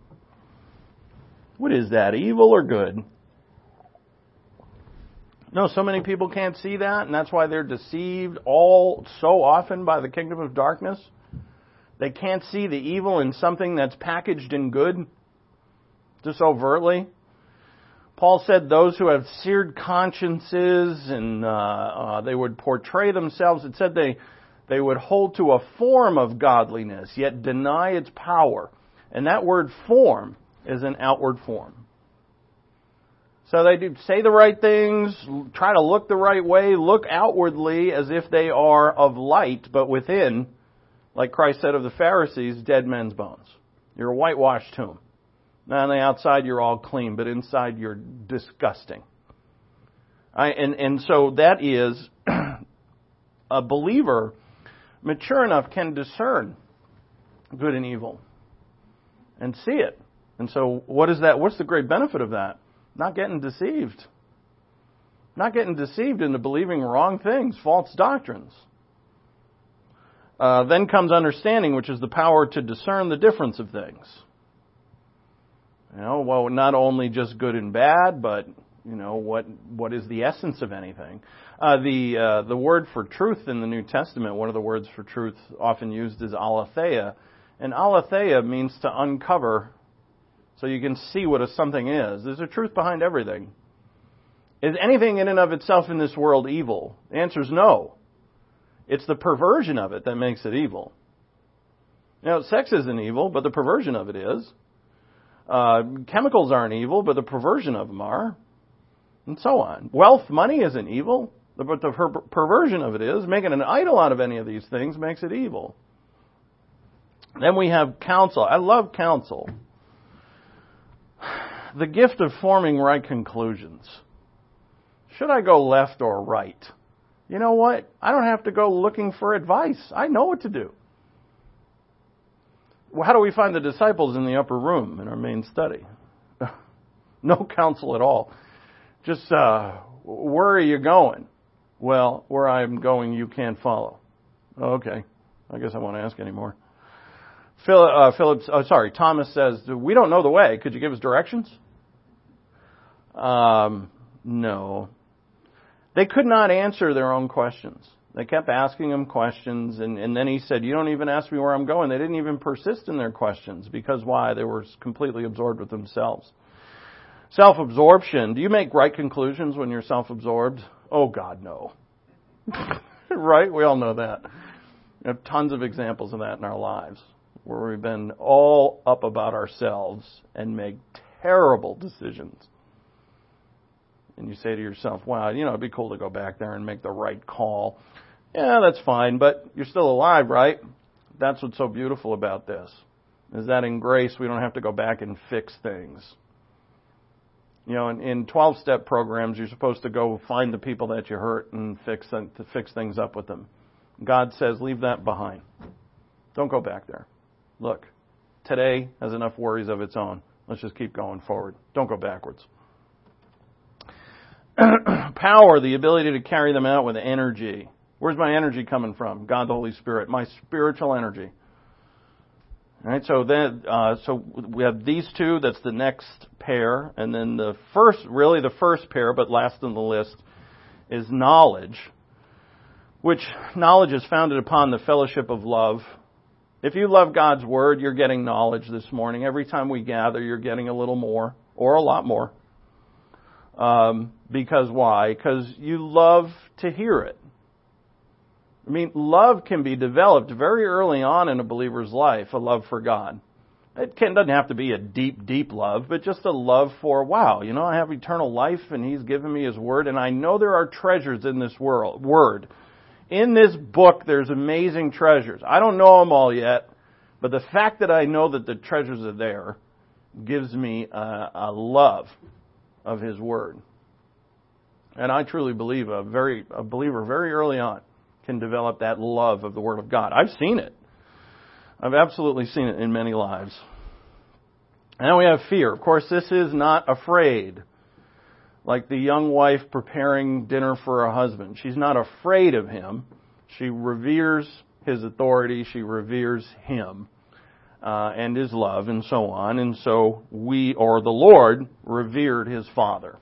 What is that, evil or good? No, so many people can't see that, and that's why they're deceived all so often by the kingdom of darkness. They can't see the evil in something that's packaged in good, just overtly. Paul said those who have seared consciences and uh, uh, they would portray themselves, it said they they would hold to a form of godliness, yet deny its power. And that word form is an outward form. So they do say the right things, try to look the right way, look outwardly as if they are of light, but within, like Christ said of the Pharisees, dead men's bones. You're a whitewashed tomb. Now on the outside you're all clean, but inside you're disgusting. I, and, and so that is a believer mature enough can discern good and evil and see it. And so what is that? What's the great benefit of that? Not getting deceived. Not getting deceived into believing wrong things, false doctrines. Uh, then comes understanding, which is the power to discern the difference of things. You know, well, not only just good and bad, but, you know, what what is the essence of anything? Uh, the uh, the word for truth in the New Testament, one of the words for truth often used is aletheia. And aletheia means to uncover so you can see what a something is. There's a truth behind everything. Is anything in and of itself in this world evil? The answer is no. It's the perversion of it that makes it evil. Now, sex isn't evil, but the perversion of it is. Uh, chemicals aren't evil, but the perversion of them are. And so on. Wealth, money isn't evil, but the per- perversion of it is. Making an idol out of any of these things makes it evil. Then we have counsel. I love counsel. The gift of forming right conclusions. Should I go left or right? You know what? I don't have to go looking for advice. I know what to do. Well, how do we find the disciples in the upper room in our main study? No counsel at all. Just, uh, where are you going? Well, where I'm going, you can't follow. Okay. I guess I won't ask anymore. Philip, uh, Phillips, oh, sorry, Thomas says, we don't know the way. Could you give us directions? Um, no. They could not answer their own questions. They kept asking him questions, and, and then he said, you don't even ask me where I'm going. They didn't even persist in their questions. Because why? They were completely absorbed with themselves. Self-absorption. Do you make right conclusions when you're self-absorbed? Oh, God, no. Right? We all know that. We have tons of examples of that in our lives, where we've been all up about ourselves and make terrible decisions. And you say to yourself, wow, you know, it'd be cool to go back there and make the right call. Yeah, that's fine, but you're still alive, right? That's what's so beautiful about this, is that in grace we don't have to go back and fix things. You know, in, in twelve-step programs, you're supposed to go find the people that you hurt and fix them, to fix things up with them. God says, leave that behind. Don't go back there. Look, today has enough worries of its own. Let's just keep going forward. Don't go backwards. Power, the ability to carry them out with energy. Where's my energy coming from? God the Holy Spirit. My spiritual energy. All right, so then, uh, so we have these two. That's the next pair, and then the first, really the first pair, but last on the list, is knowledge. Which knowledge is founded upon the fellowship of love. If you love God's Word, you're getting knowledge this morning. Every time we gather, you're getting a little more, or a lot more. Um, because why? Because you love to hear it. I mean, love can be developed very early on in a believer's life, a love for God. It can, doesn't have to be a deep, deep love, but just a love for, wow, you know, I have eternal life and He's given me His Word, and I know there are treasures in this world, Word. In this book, there's amazing treasures. I don't know them all yet, but the fact that I know that the treasures are there gives me a, a love of His Word. And I truly believe a very a believer very early on can develop that love of the Word of God. I've seen it. I've absolutely seen it in many lives. And then we have fear. Of course, this is not afraid. Like the young wife preparing dinner for her husband. She's not afraid of him. She reveres his authority. She reveres him uh, and his love and so on. And so we, or the Lord, revered his Father.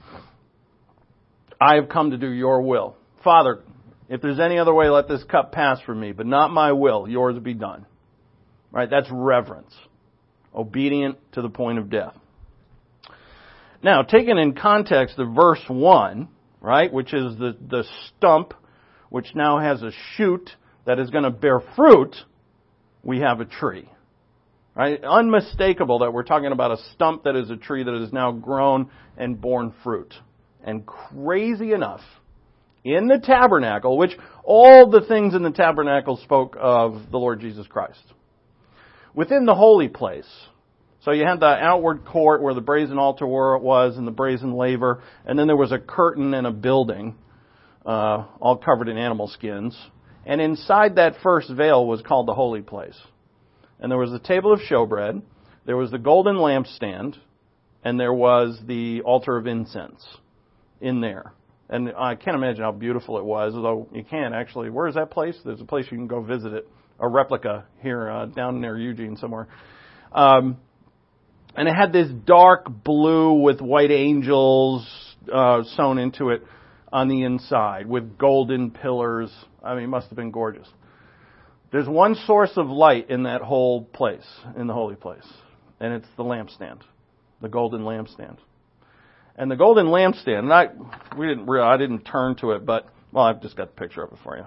I have come to do your will. Father, if there's any other way, let this cup pass from me, but not my will, yours be done. Right? That's reverence. Obedient to the point of death. Now, taken in context of verse one, right, which is the, the stump, which now has a shoot that is going to bear fruit, we have a tree. Right? Unmistakable that we're talking about a stump that is a tree that is now grown and borne fruit. And crazy enough, in the tabernacle, which all the things in the tabernacle spoke of the Lord Jesus Christ. Within the holy place, so you had the outward court where the brazen altar was and the brazen laver, and then there was a curtain and a building, uh, all covered in animal skins. And inside that first veil was called the holy place. And there was the table of showbread, there was the golden lampstand, and there was the altar of incense in there. And I can't imagine how beautiful it was, although you can actually. Where is that place? There's a place you can go visit it, a replica here uh, down near Eugene somewhere. Um, and it had this dark blue with white angels uh, sewn into it on the inside with golden pillars. I mean, it must have been gorgeous. There's one source of light in that whole place, in the holy place, and it's the lampstand, the golden lampstand. And the golden lampstand, and I we didn't I didn't turn to it, but well, I've just got the picture of it for you.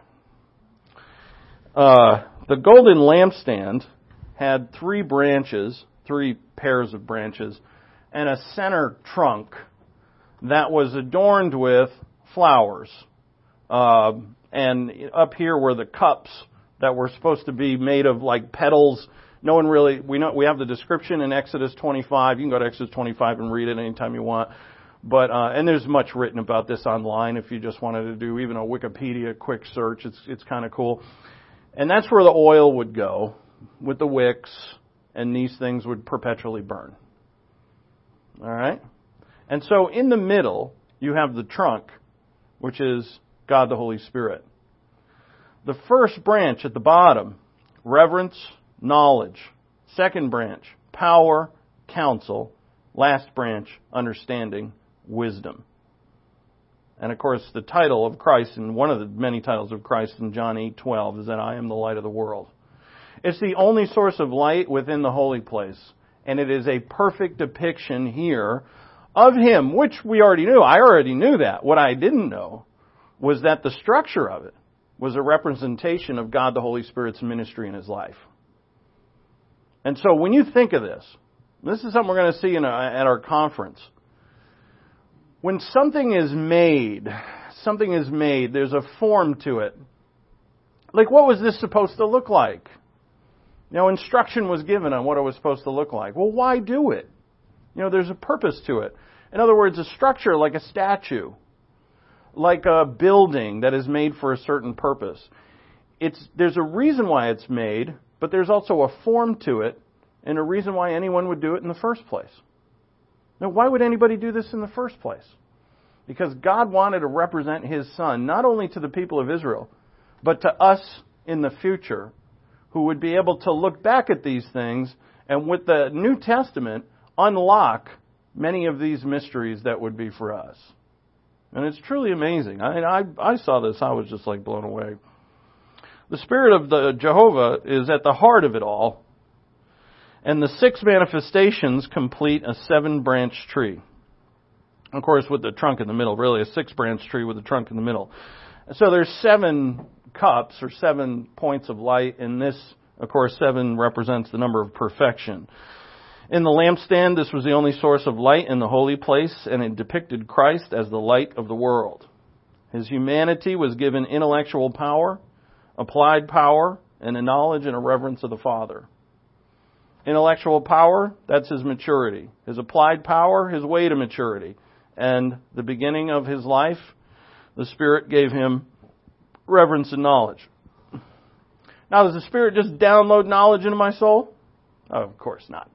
Uh, the golden lampstand had three branches, three pairs of branches, and a center trunk that was adorned with flowers. Uh, and up here were the cups that were supposed to be made of like petals. No one really, we know, we have the description in Exodus twenty-five. You can go to Exodus twenty-five and read it anytime you want. But, uh, and there's much written about this online if you just wanted to do even a Wikipedia quick search. It's, it's kind of cool. And that's where the oil would go with the wicks, and these things would perpetually burn. All right? And so in the middle, you have the trunk, which is God the Holy Spirit. The first branch at the bottom, reverence, knowledge. Second branch, power, counsel. Last branch, understanding, wisdom. And of course, the title of Christ, and one of the many titles of Christ in John eight twelve, is that I am the light of the world. It's the only source of light within the holy place. And it is a perfect depiction here of Him, which we already knew. I already knew that. What I didn't know was that the structure of it was a representation of God the Holy Spirit's ministry in His life. And so when you think of this, this is something we're going to see in a, at our conference. When something is made, something is made, there's a form to it. Like, what was this supposed to look like? You know, instruction was given on what it was supposed to look like. Well, why do it? You know, there's a purpose to it. In other words, a structure like a statue, like a building that is made for a certain purpose. It's, there's a reason why it's made, but there's also a form to it and a reason why anyone would do it in the first place. Now, why would anybody do this in the first place? Because God wanted to represent His Son, not only to the people of Israel, but to us in the future, who would be able to look back at these things and with the New Testament unlock many of these mysteries that would be for us. And it's truly amazing. I mean, I, I saw this, I was just like blown away. The Spirit of the Jehovah is at the heart of it all. And the six manifestations complete a seven-branch tree. Of course, with the trunk in the middle, really a six-branch tree with the trunk in the middle. So there's seven cups or seven points of light, and this, of course, seven represents the number of perfection. In the lampstand, this was the only source of light in the holy place, and it depicted Christ as the light of the world. His humanity was given intellectual power, applied power, and a knowledge and a reverence of the Father. Intellectual power, that's his maturity. His applied power, his way to maturity. And the beginning of his life, the Spirit gave him reverence and knowledge. Now, does the Spirit just download knowledge into my soul? Oh, of course not.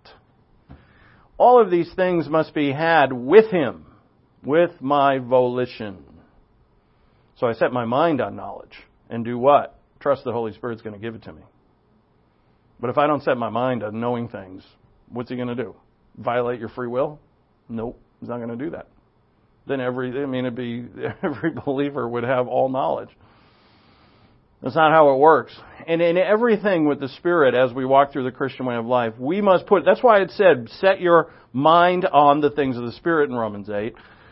All of these things must be had with Him, with my volition. So I set my mind on knowledge and do what? Trust the Holy Spirit's going to give it to me. But if I don't set my mind on knowing things, what's He going to do? Violate your free will? Nope, He's not going to do that. Then every, I mean, it'd be, every believer would have all knowledge. That's not how it works. And in everything with the Spirit, as we walk through the Christian way of life, we must put, that's why it said, set your mind on the things of the Spirit in Romans eight.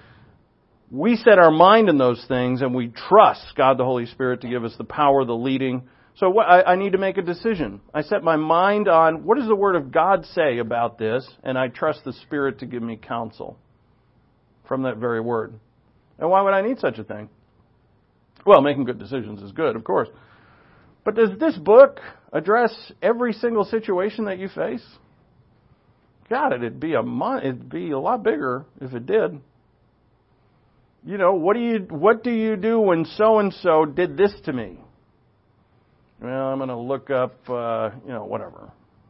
We set our mind on those things and we trust God the Holy Spirit to give us the power, the leading. So what, I, I need to make a decision. I set my mind on what does the Word of God say about this, and I trust the Spirit to give me counsel from that very Word. And why would I need such a thing? Well, making good decisions is good, of course. But does this book address every single situation that you face? God, it'd be a it'd be a lot bigger if it did. You know, what do you what do you do when so and so did this to me? Well, I'm going to look up, uh, you know, whatever.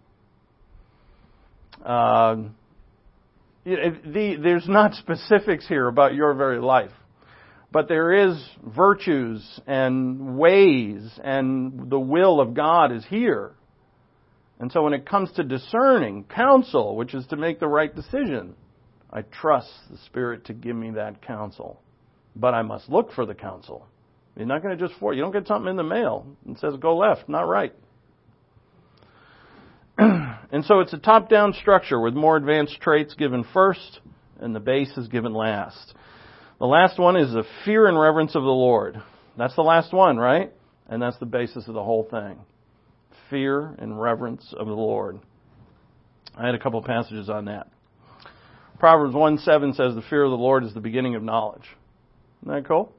Uh, the, there's not specifics here about your very life. But there is virtues and ways, and the will of God is here. And so when it comes to discerning counsel, which is to make the right decision, I trust the Spirit to give me that counsel. But I must look for the counsel. You're not going to just for you don't get something in the mail and says go left, not right. And so it's a top-down structure with more advanced traits given first and the base is given last. The last one is the fear and reverence of the Lord. That's the last one, right? And that's the basis of the whole thing. Fear and reverence of the Lord. I had a couple passages on that. Proverbs one seven says the fear of the Lord is the beginning of knowledge. Isn't that cool?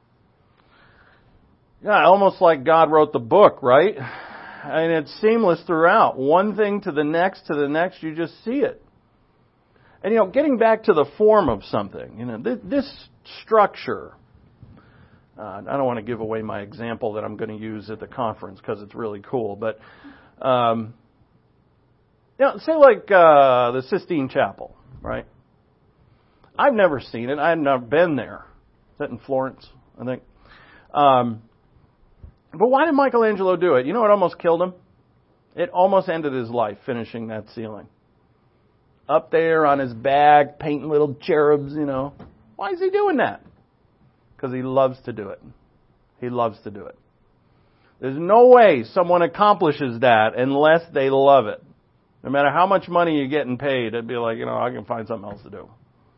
Yeah, almost like God wrote the book, right? And it's seamless throughout. One thing to the next, to the next, you just see it. And, you know, getting back to the form of something, you know, this, this structure, uh, I don't want to give away my example that I'm going to use at the conference because it's really cool, but, um, you know, say like uh, the Sistine Chapel, right? I've never seen it. I've never been there. Is that in Florence, I think? Um, but why did Michelangelo do it? You know what almost killed him? It almost ended his life finishing that ceiling. Up there on his back, painting little cherubs, you know. Why is he doing that? Because he loves to do it. He loves to do it. There's no way someone accomplishes that unless they love it. No matter how much money you're getting paid, it'd be like, you know, I can find something else to do.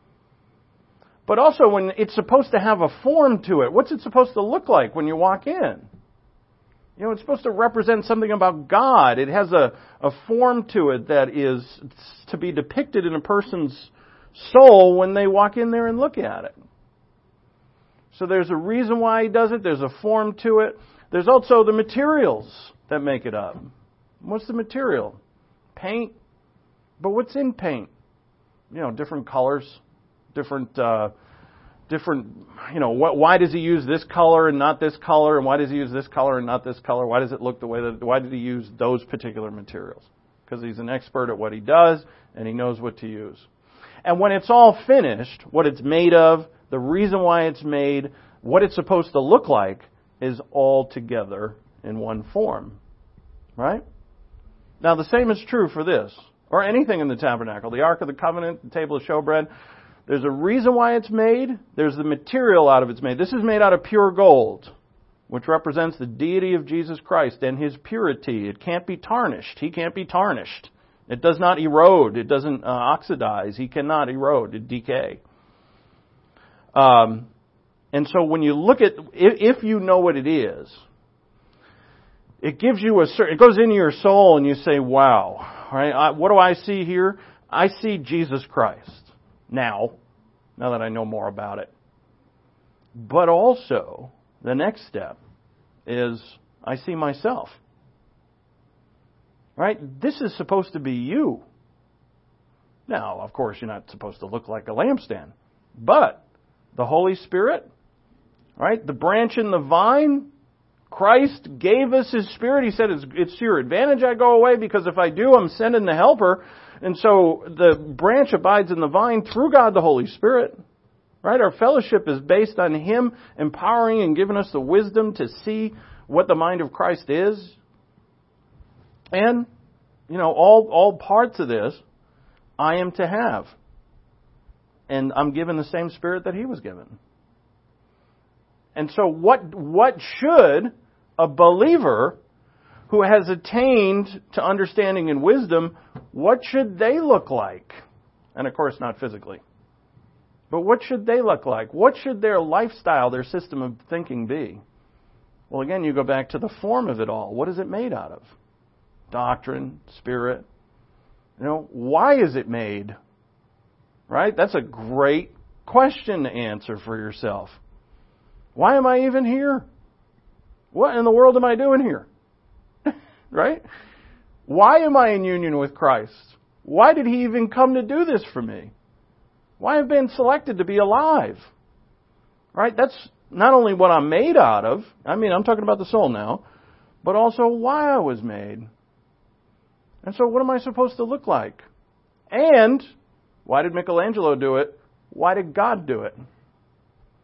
But also when it's supposed to have a form to it, what's it supposed to look like when you walk in? You know, it's supposed to represent something about God. It has a, a form to it that is to be depicted in a person's soul when they walk in there and look at it. So there's a reason why he does it. There's a form to it. There's also the materials that make it up. What's the material? Paint. But what's in paint? You know, different colors, different... Uh, Different, you know, what, why does he use this color and not this color? And why does he use this color and not this color? Why does it look the way that, why did he use those particular materials? Because he's an expert at what he does and he knows what to use. And when it's all finished, what it's made of, the reason why it's made, what it's supposed to look like is all together in one form. Right? Now the same is true for this, or anything in the tabernacle. The Ark of the Covenant, the table of showbread. There's a reason why it's made. There's the material out of it's made. This is made out of pure gold, which represents the deity of Jesus Christ and His purity. It can't be tarnished. He can't be tarnished. It does not erode. It doesn't uh, oxidize. He cannot erode. It decay. Um, and so when you look at, if, if you know what it is, it gives you a certain, it goes into your soul and you say, wow, right? I, what do I see here? I see Jesus Christ. Now, now that I know more about it. But also, the next step is I see myself. Right? This is supposed to be you. Now, of course, you're not supposed to look like a lampstand. But the Holy Spirit, right? The branch in the vine, Christ gave us His Spirit. He said, it's, it's to your advantage I go away because if I do, I'm sending the Helper. And so the branch abides in the vine through God the Holy Spirit. Right? Our fellowship is based on Him empowering and giving us the wisdom to see what the mind of Christ is. And, you know, all, all parts of this I am to have. And I'm given the same Spirit that He was given. And so what, what should a believer who has attained to understanding and wisdom, what should they look like? And of course, not physically. But what should they look like? What should their lifestyle, their system of thinking be? Well, again, you go back to the form of it all. What is it made out of? Doctrine, spirit. You know, why is it made? Right? That's a great question to answer for yourself. Why am I even here? What in the world am I doing here? Right? Why am I in union with Christ? Why did He even come to do this for me? Why have I been selected to be alive? Right? That's not only what I'm made out of. I mean, I'm talking about the soul now. But also why I was made. And so what am I supposed to look like? And why did Michelangelo do it? Why did God do it?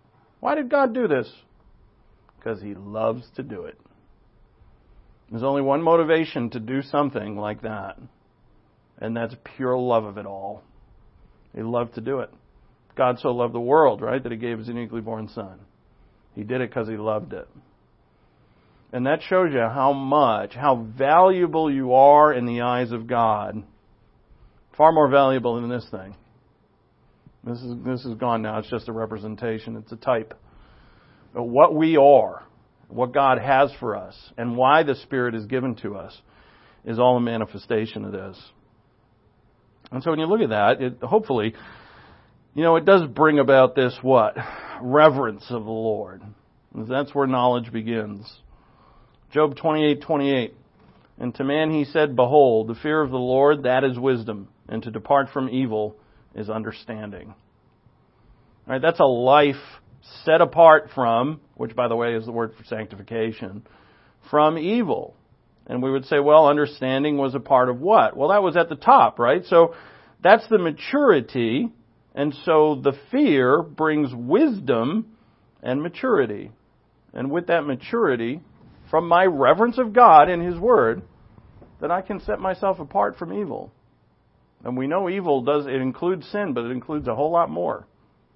Why did God do this? Because He loves to do it. There's only one motivation to do something like that, and that's pure love of it all. He loved to do it. God so loved the world, right, that He gave His uniquely born Son. He did it because He loved it. And that shows you how much, how valuable you are in the eyes of God. Far more valuable than this thing. This is this is gone now. It's just a representation. It's a type. But what we are, what God has for us, and why the Spirit is given to us is all a manifestation of this. And so when you look at that, it, hopefully, you know, it does bring about this what? Reverence of the Lord. That's where knowledge begins. Job twenty-eight twenty-eight. And to man he said, Behold, the fear of the Lord, that is wisdom, and to depart from evil is understanding. All right, that's a life set apart from, which by the way is the word for sanctification, from evil. And we would say, well, understanding was a part of what? Well, that was at the top, right? So that's the maturity. And so the fear brings wisdom and maturity. And with that maturity, from my reverence of God and His Word, that I can set myself apart from evil. And we know evil does, it includes sin, but it includes a whole lot more.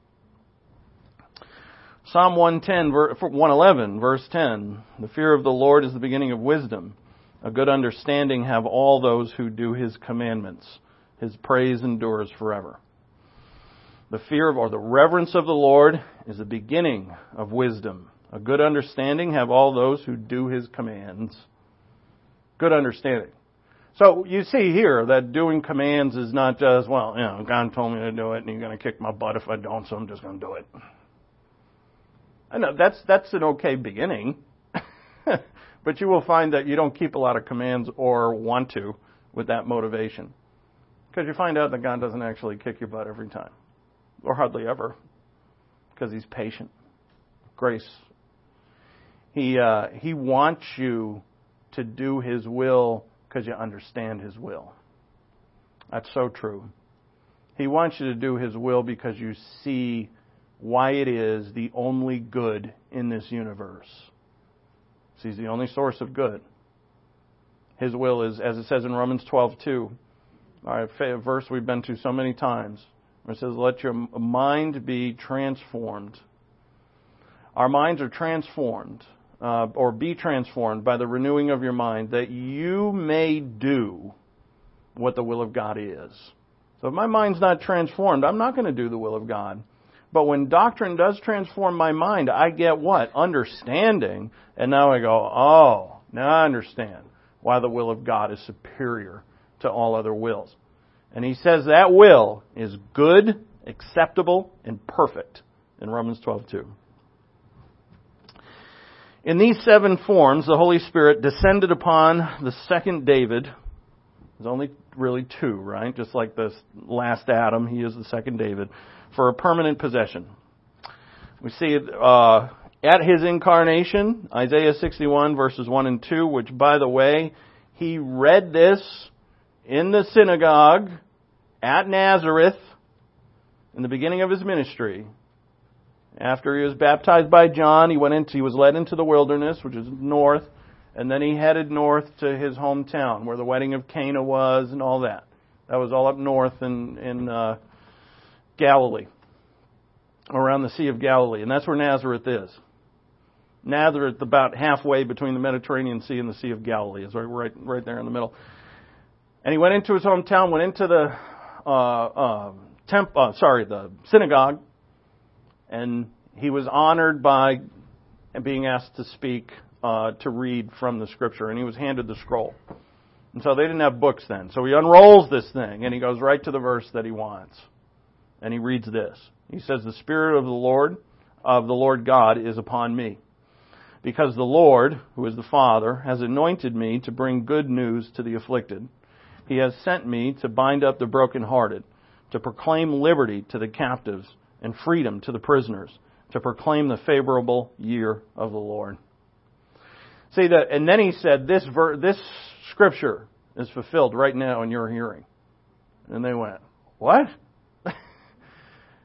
Psalm one ten, one eleven, verse ten. The fear of the Lord is the beginning of wisdom. A good understanding have all those who do His commandments. His praise endures forever. The fear of, or the reverence of the Lord is the beginning of wisdom. A good understanding have all those who do His commands. Good understanding. So you see here that doing commands is not just, well, you know, God told me to do it and He's going to kick my butt if I don't, so I'm just going to do it. I know that's that's an okay beginning, but you will find that you don't keep a lot of commands or want to with that motivation. Because you find out that God doesn't actually kick your butt every time, or hardly ever, because He's patient. Grace. He uh, He wants you to do His will because you understand His will. That's so true. He wants you to do His will because you see why it is the only good in this universe. He's the only source of good. His will is, as it says in Romans twelve two, our verse we've been to so many times, where it says, let your mind be transformed. Our minds are transformed. Uh, or be transformed by the renewing of your mind, that you may do what the will of God is. So if my mind's not transformed, I'm not going to do the will of God. But when doctrine does transform my mind, I get what? Understanding. And now I go, oh, now I understand why the will of God is superior to all other wills. And he says that will is good, acceptable, and perfect in Romans twelve two. In these seven forms, the Holy Spirit descended upon the second David. There's only really two, right? Just like the last Adam, he is the second David, for a permanent possession. We see uh, at His incarnation, Isaiah sixty-one, verses one and two, which, by the way, He read this in the synagogue at Nazareth in the beginning of His ministry. After He was baptized by John, he went into, he was led into the wilderness, which is north, and then He headed north to His hometown, where the wedding of Cana was and all that. That was all up north in, in uh, Galilee, around the Sea of Galilee, and that's where Nazareth is. Nazareth, about halfway between the Mediterranean Sea and the Sea of Galilee, is right, right, right there in the middle. And he went into his hometown, went into the uh, uh, temp, uh, sorry, the synagogue. And he was honored by being asked to speak, uh, to read from the Scripture. And he was handed the scroll. And so they didn't have books then. So he unrolls this thing and he goes right to the verse that he wants. And he reads this. He says, the Spirit of the Lord, of the Lord God is upon me. Because the Lord, who is the Father, has anointed me to bring good news to the afflicted. He has sent me to bind up the brokenhearted, to proclaim liberty to the captives, and freedom to the prisoners, to proclaim the favorable year of the Lord. See that, and then he said, this ver- this scripture is fulfilled right now in your hearing. And they went, what?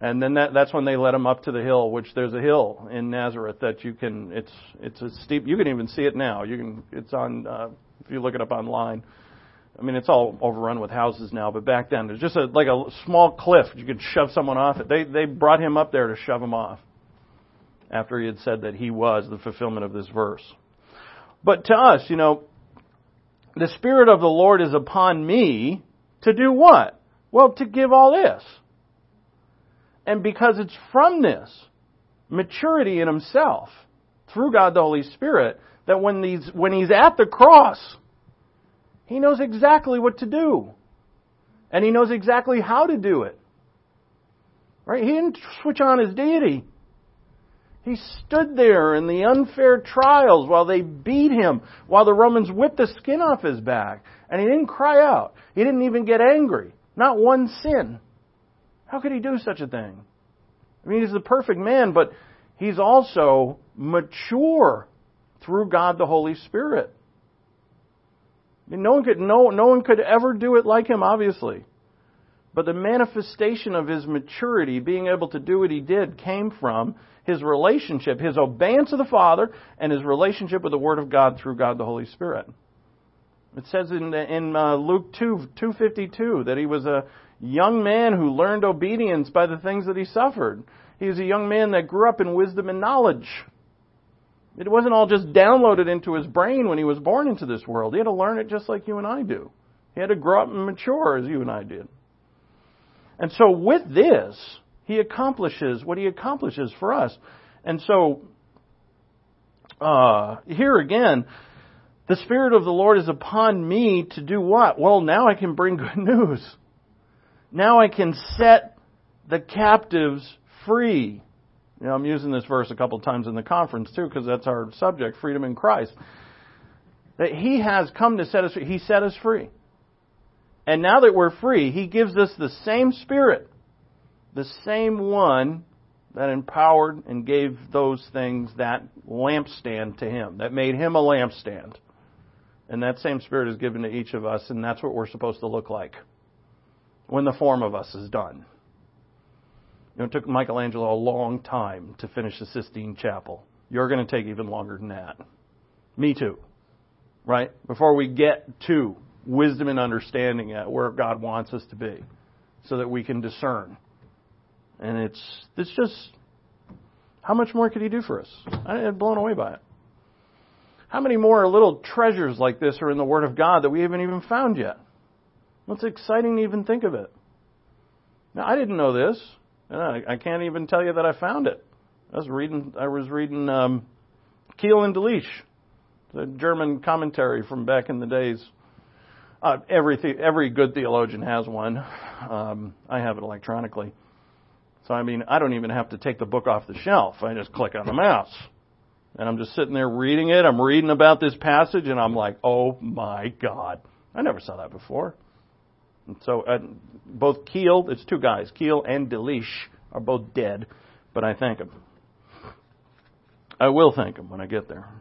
And then that, that's when they led him up to the hill, which there's a hill in Nazareth that you can, it's it's a steep, you can even see it now. You can, it's on, uh, if you look it up online. I mean, it's all overrun with houses now, but back then there's just a, like a small cliff. You could shove someone off it. They, they brought him up there to shove him off after he had said that he was the fulfillment of this verse. But to us, you know, the Spirit of the Lord is upon me to do what? Well, to give all this. And because it's from this maturity in himself, through God the Holy Spirit, that when these when he's at the cross, he knows exactly what to do. And he knows exactly how to do it. Right? He didn't switch on his deity. He stood there in the unfair trials while they beat him, while the Romans whipped the skin off his back. And he didn't cry out. He didn't even get angry. Not one sin. How could he do such a thing? I mean, he's the perfect man, but he's also mature through God the Holy Spirit. I mean, no one could no, no one could ever do it like him, obviously. But the manifestation of his maturity, being able to do what he did, came from his relationship, his obedience to the Father, and his relationship with the Word of God through God the Holy Spirit. It says in in uh, Luke two two fifty two that he was a young man who learned obedience by the things that he suffered. He was a young man that grew up in wisdom and knowledge. It wasn't all just downloaded into his brain when he was born into this world. He had to learn it just like you and I do. He had to grow up and mature as you and I did. And so with this, he accomplishes what he accomplishes for us. And so, uh, here again, the Spirit of the Lord is upon me to do what? Well, now I can bring good news. Now I can set the captives free. You know, I'm using this verse a couple of times in the conference too, because that's our subject, freedom in Christ. That He has come to set us free. He set us free. And now that we're free, He gives us the same Spirit, the same one that empowered and gave those things that lampstand to Him, that made Him a lampstand. And that same Spirit is given to each of us, and that's what we're supposed to look like when the form of us is done. You know, it took Michelangelo a long time to finish the Sistine Chapel. You're going to take even longer than that. Me too. Right? Before we get to wisdom and understanding at where God wants us to be, so that we can discern. And it's it's just, how much more could He do for us? I'm blown away by it. How many more little treasures like this are in the Word of God that we haven't even found yet? Well, it's exciting to even think of it. Now, I didn't know this, and I, I can't even tell you that I found it. I was reading, I was reading um, Kiel and Delitzsch, the German commentary from back in the days. Uh, every the, every good theologian has one. Um, I have it electronically. So, I mean, I don't even have to take the book off the shelf. I just click on the mouse. And I'm just sitting there reading it. I'm reading about this passage, and I'm like, oh, my God. I never saw that before. And so, uh, both Kiel, it's two guys, Kiel and Delitzsch, are both dead, but I thank them. I will thank them when I get there.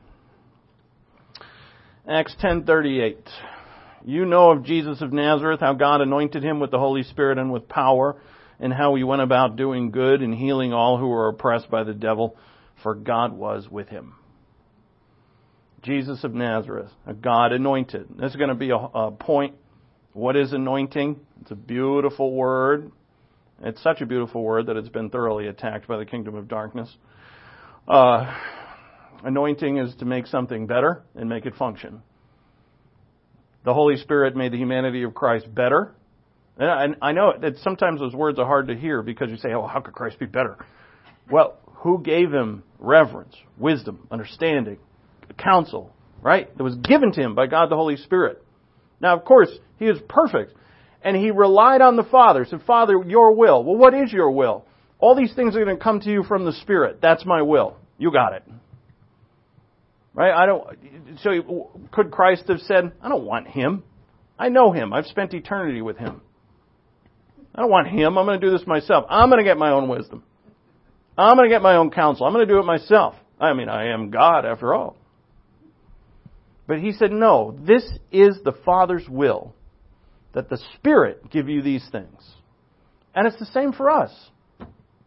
Acts ten thirty-eight. You know of Jesus of Nazareth, how God anointed Him with the Holy Spirit and with power, and how He went about doing good and healing all who were oppressed by the devil, for God was with Him. Jesus of Nazareth, a God anointed. This is going to be a, a point. What is anointing? It's a beautiful word. It's such a beautiful word that it's been thoroughly attacked by the kingdom of darkness. Uh, anointing is to make something better and make it function. The Holy Spirit made the humanity of Christ better. And I, I know that sometimes those words are hard to hear because you say, oh, how could Christ be better? Well, who gave Him reverence, wisdom, understanding, counsel, right? That was given to Him by God the Holy Spirit. Now, of course, He is perfect. And He relied on the Father. Said, Father, your will. Well, what is your will? All these things are going to come to you from the Spirit. That's my will. You got it. Right? I don't. So could Christ have said, I don't want Him. I know Him. I've spent eternity with Him. I don't want Him. I'm going to do this myself. I'm going to get my own wisdom. I'm going to get my own counsel. I'm going to do it myself. I mean, I am God after all. But He said, no, this is the Father's will, that the Spirit give you these things. And it's the same for us.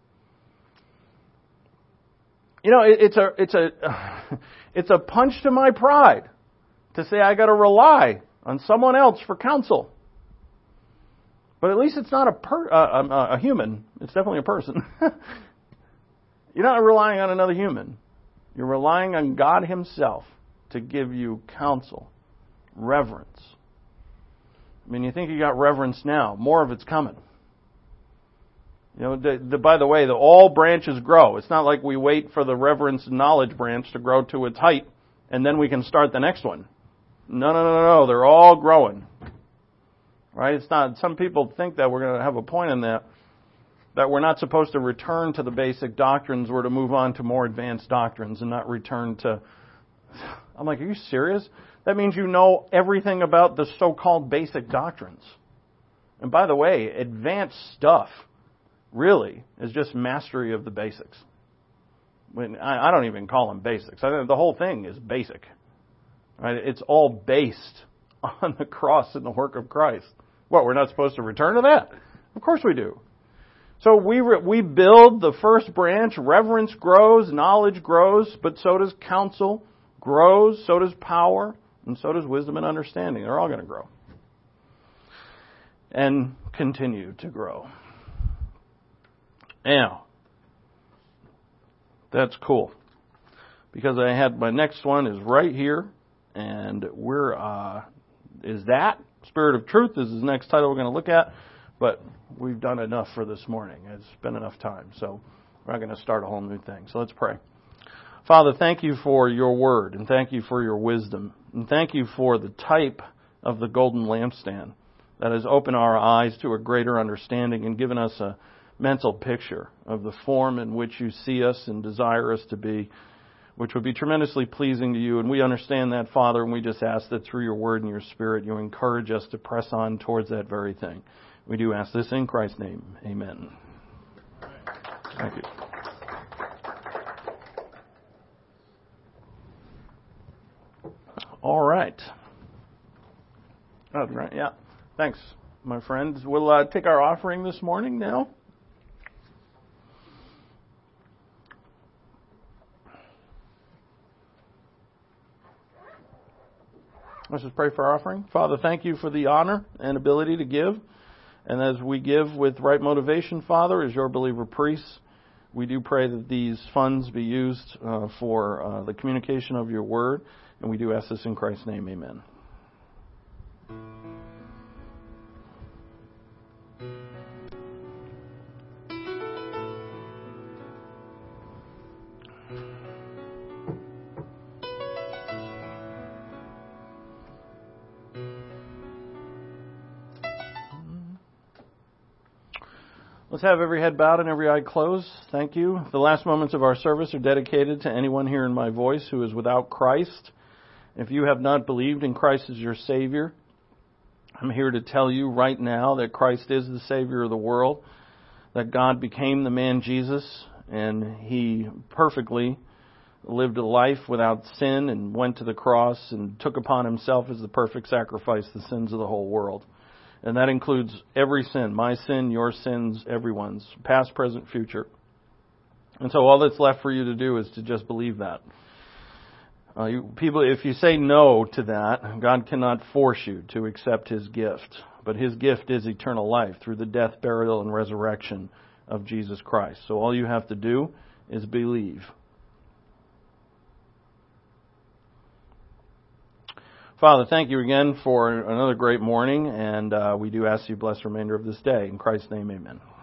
You know, it, it's a it's a it's a punch to my pride to say I got to rely on someone else for counsel. But at least it's not a per, uh, a, a human. It's definitely a person. You're not relying on another human. You're relying on God Himself to give you counsel, reverence. I mean, you think you got reverence now. More of it's coming. You know, the, the, by the way, the, all branches grow. It's not like we wait for the reverence and knowledge branch to grow to its height and then we can start the next one. No, no, no, no. They're all growing. Right? It's not. Some people think that we're going to have a point in that, that we're not supposed to return to the basic doctrines. We're to move on to more advanced doctrines and not return to... I'm like, are you serious? That means you know everything about the so-called basic doctrines. And by the way, advanced stuff really is just mastery of the basics. When I, I don't even call them basics. I think the whole thing is basic. Right? It's all based on the cross and the work of Christ. What, we're not supposed to return to that? Of course we do. So we re, we build the first branch. Reverence grows, knowledge grows, but so does counsel grows, so does power, and so does wisdom and understanding. They're all going to grow. And continue to grow. Now, that's cool. Because I had my next one is right here. And we're, uh, is that Spirit of Truth is the next title we're going to look at. But we've done enough for this morning. It's been enough time. So we're not going to start a whole new thing. So let's pray. Father, thank you for your word. And thank you for your wisdom. And thank you for the type of the golden lampstand that has opened our eyes to a greater understanding and given us a mental picture of the form in which you see us and desire us to be, which would be tremendously pleasing to you. And we understand that, Father, and we just ask that through your word and your Spirit, you encourage us to press on towards that very thing. We do ask this in Christ's name. Amen. Thank you. All right. Oh, right. Yeah. Thanks, my friends. We'll uh, take our offering this morning now. Let's just pray for our offering. Father, thank you for the honor and ability to give. And as we give with right motivation, Father, as your believer priests, we do pray that these funds be used uh, for uh, the communication of your word. And we do ask this in Christ's name. Amen. Let's have every head bowed and every eye closed. Thank you. The last moments of our service are dedicated to anyone hearing my voice who is without Christ. If you have not believed in Christ as your Savior, I'm here to tell you right now that Christ is the Savior of the world, that God became the man Jesus, and He perfectly lived a life without sin and went to the cross and took upon Himself as the perfect sacrifice the sins of the whole world. And that includes every sin, my sin, your sins, everyone's, past, present, future. And so all that's left for you to do is to just believe that. Uh, you, people, if you say no to that, God cannot force you to accept His gift. But His gift is eternal life through the death, burial, and resurrection of Jesus Christ. So all you have to do is believe. Father, thank you again for another great morning, and uh, we do ask you to bless the remainder of this day. In Christ's name, amen.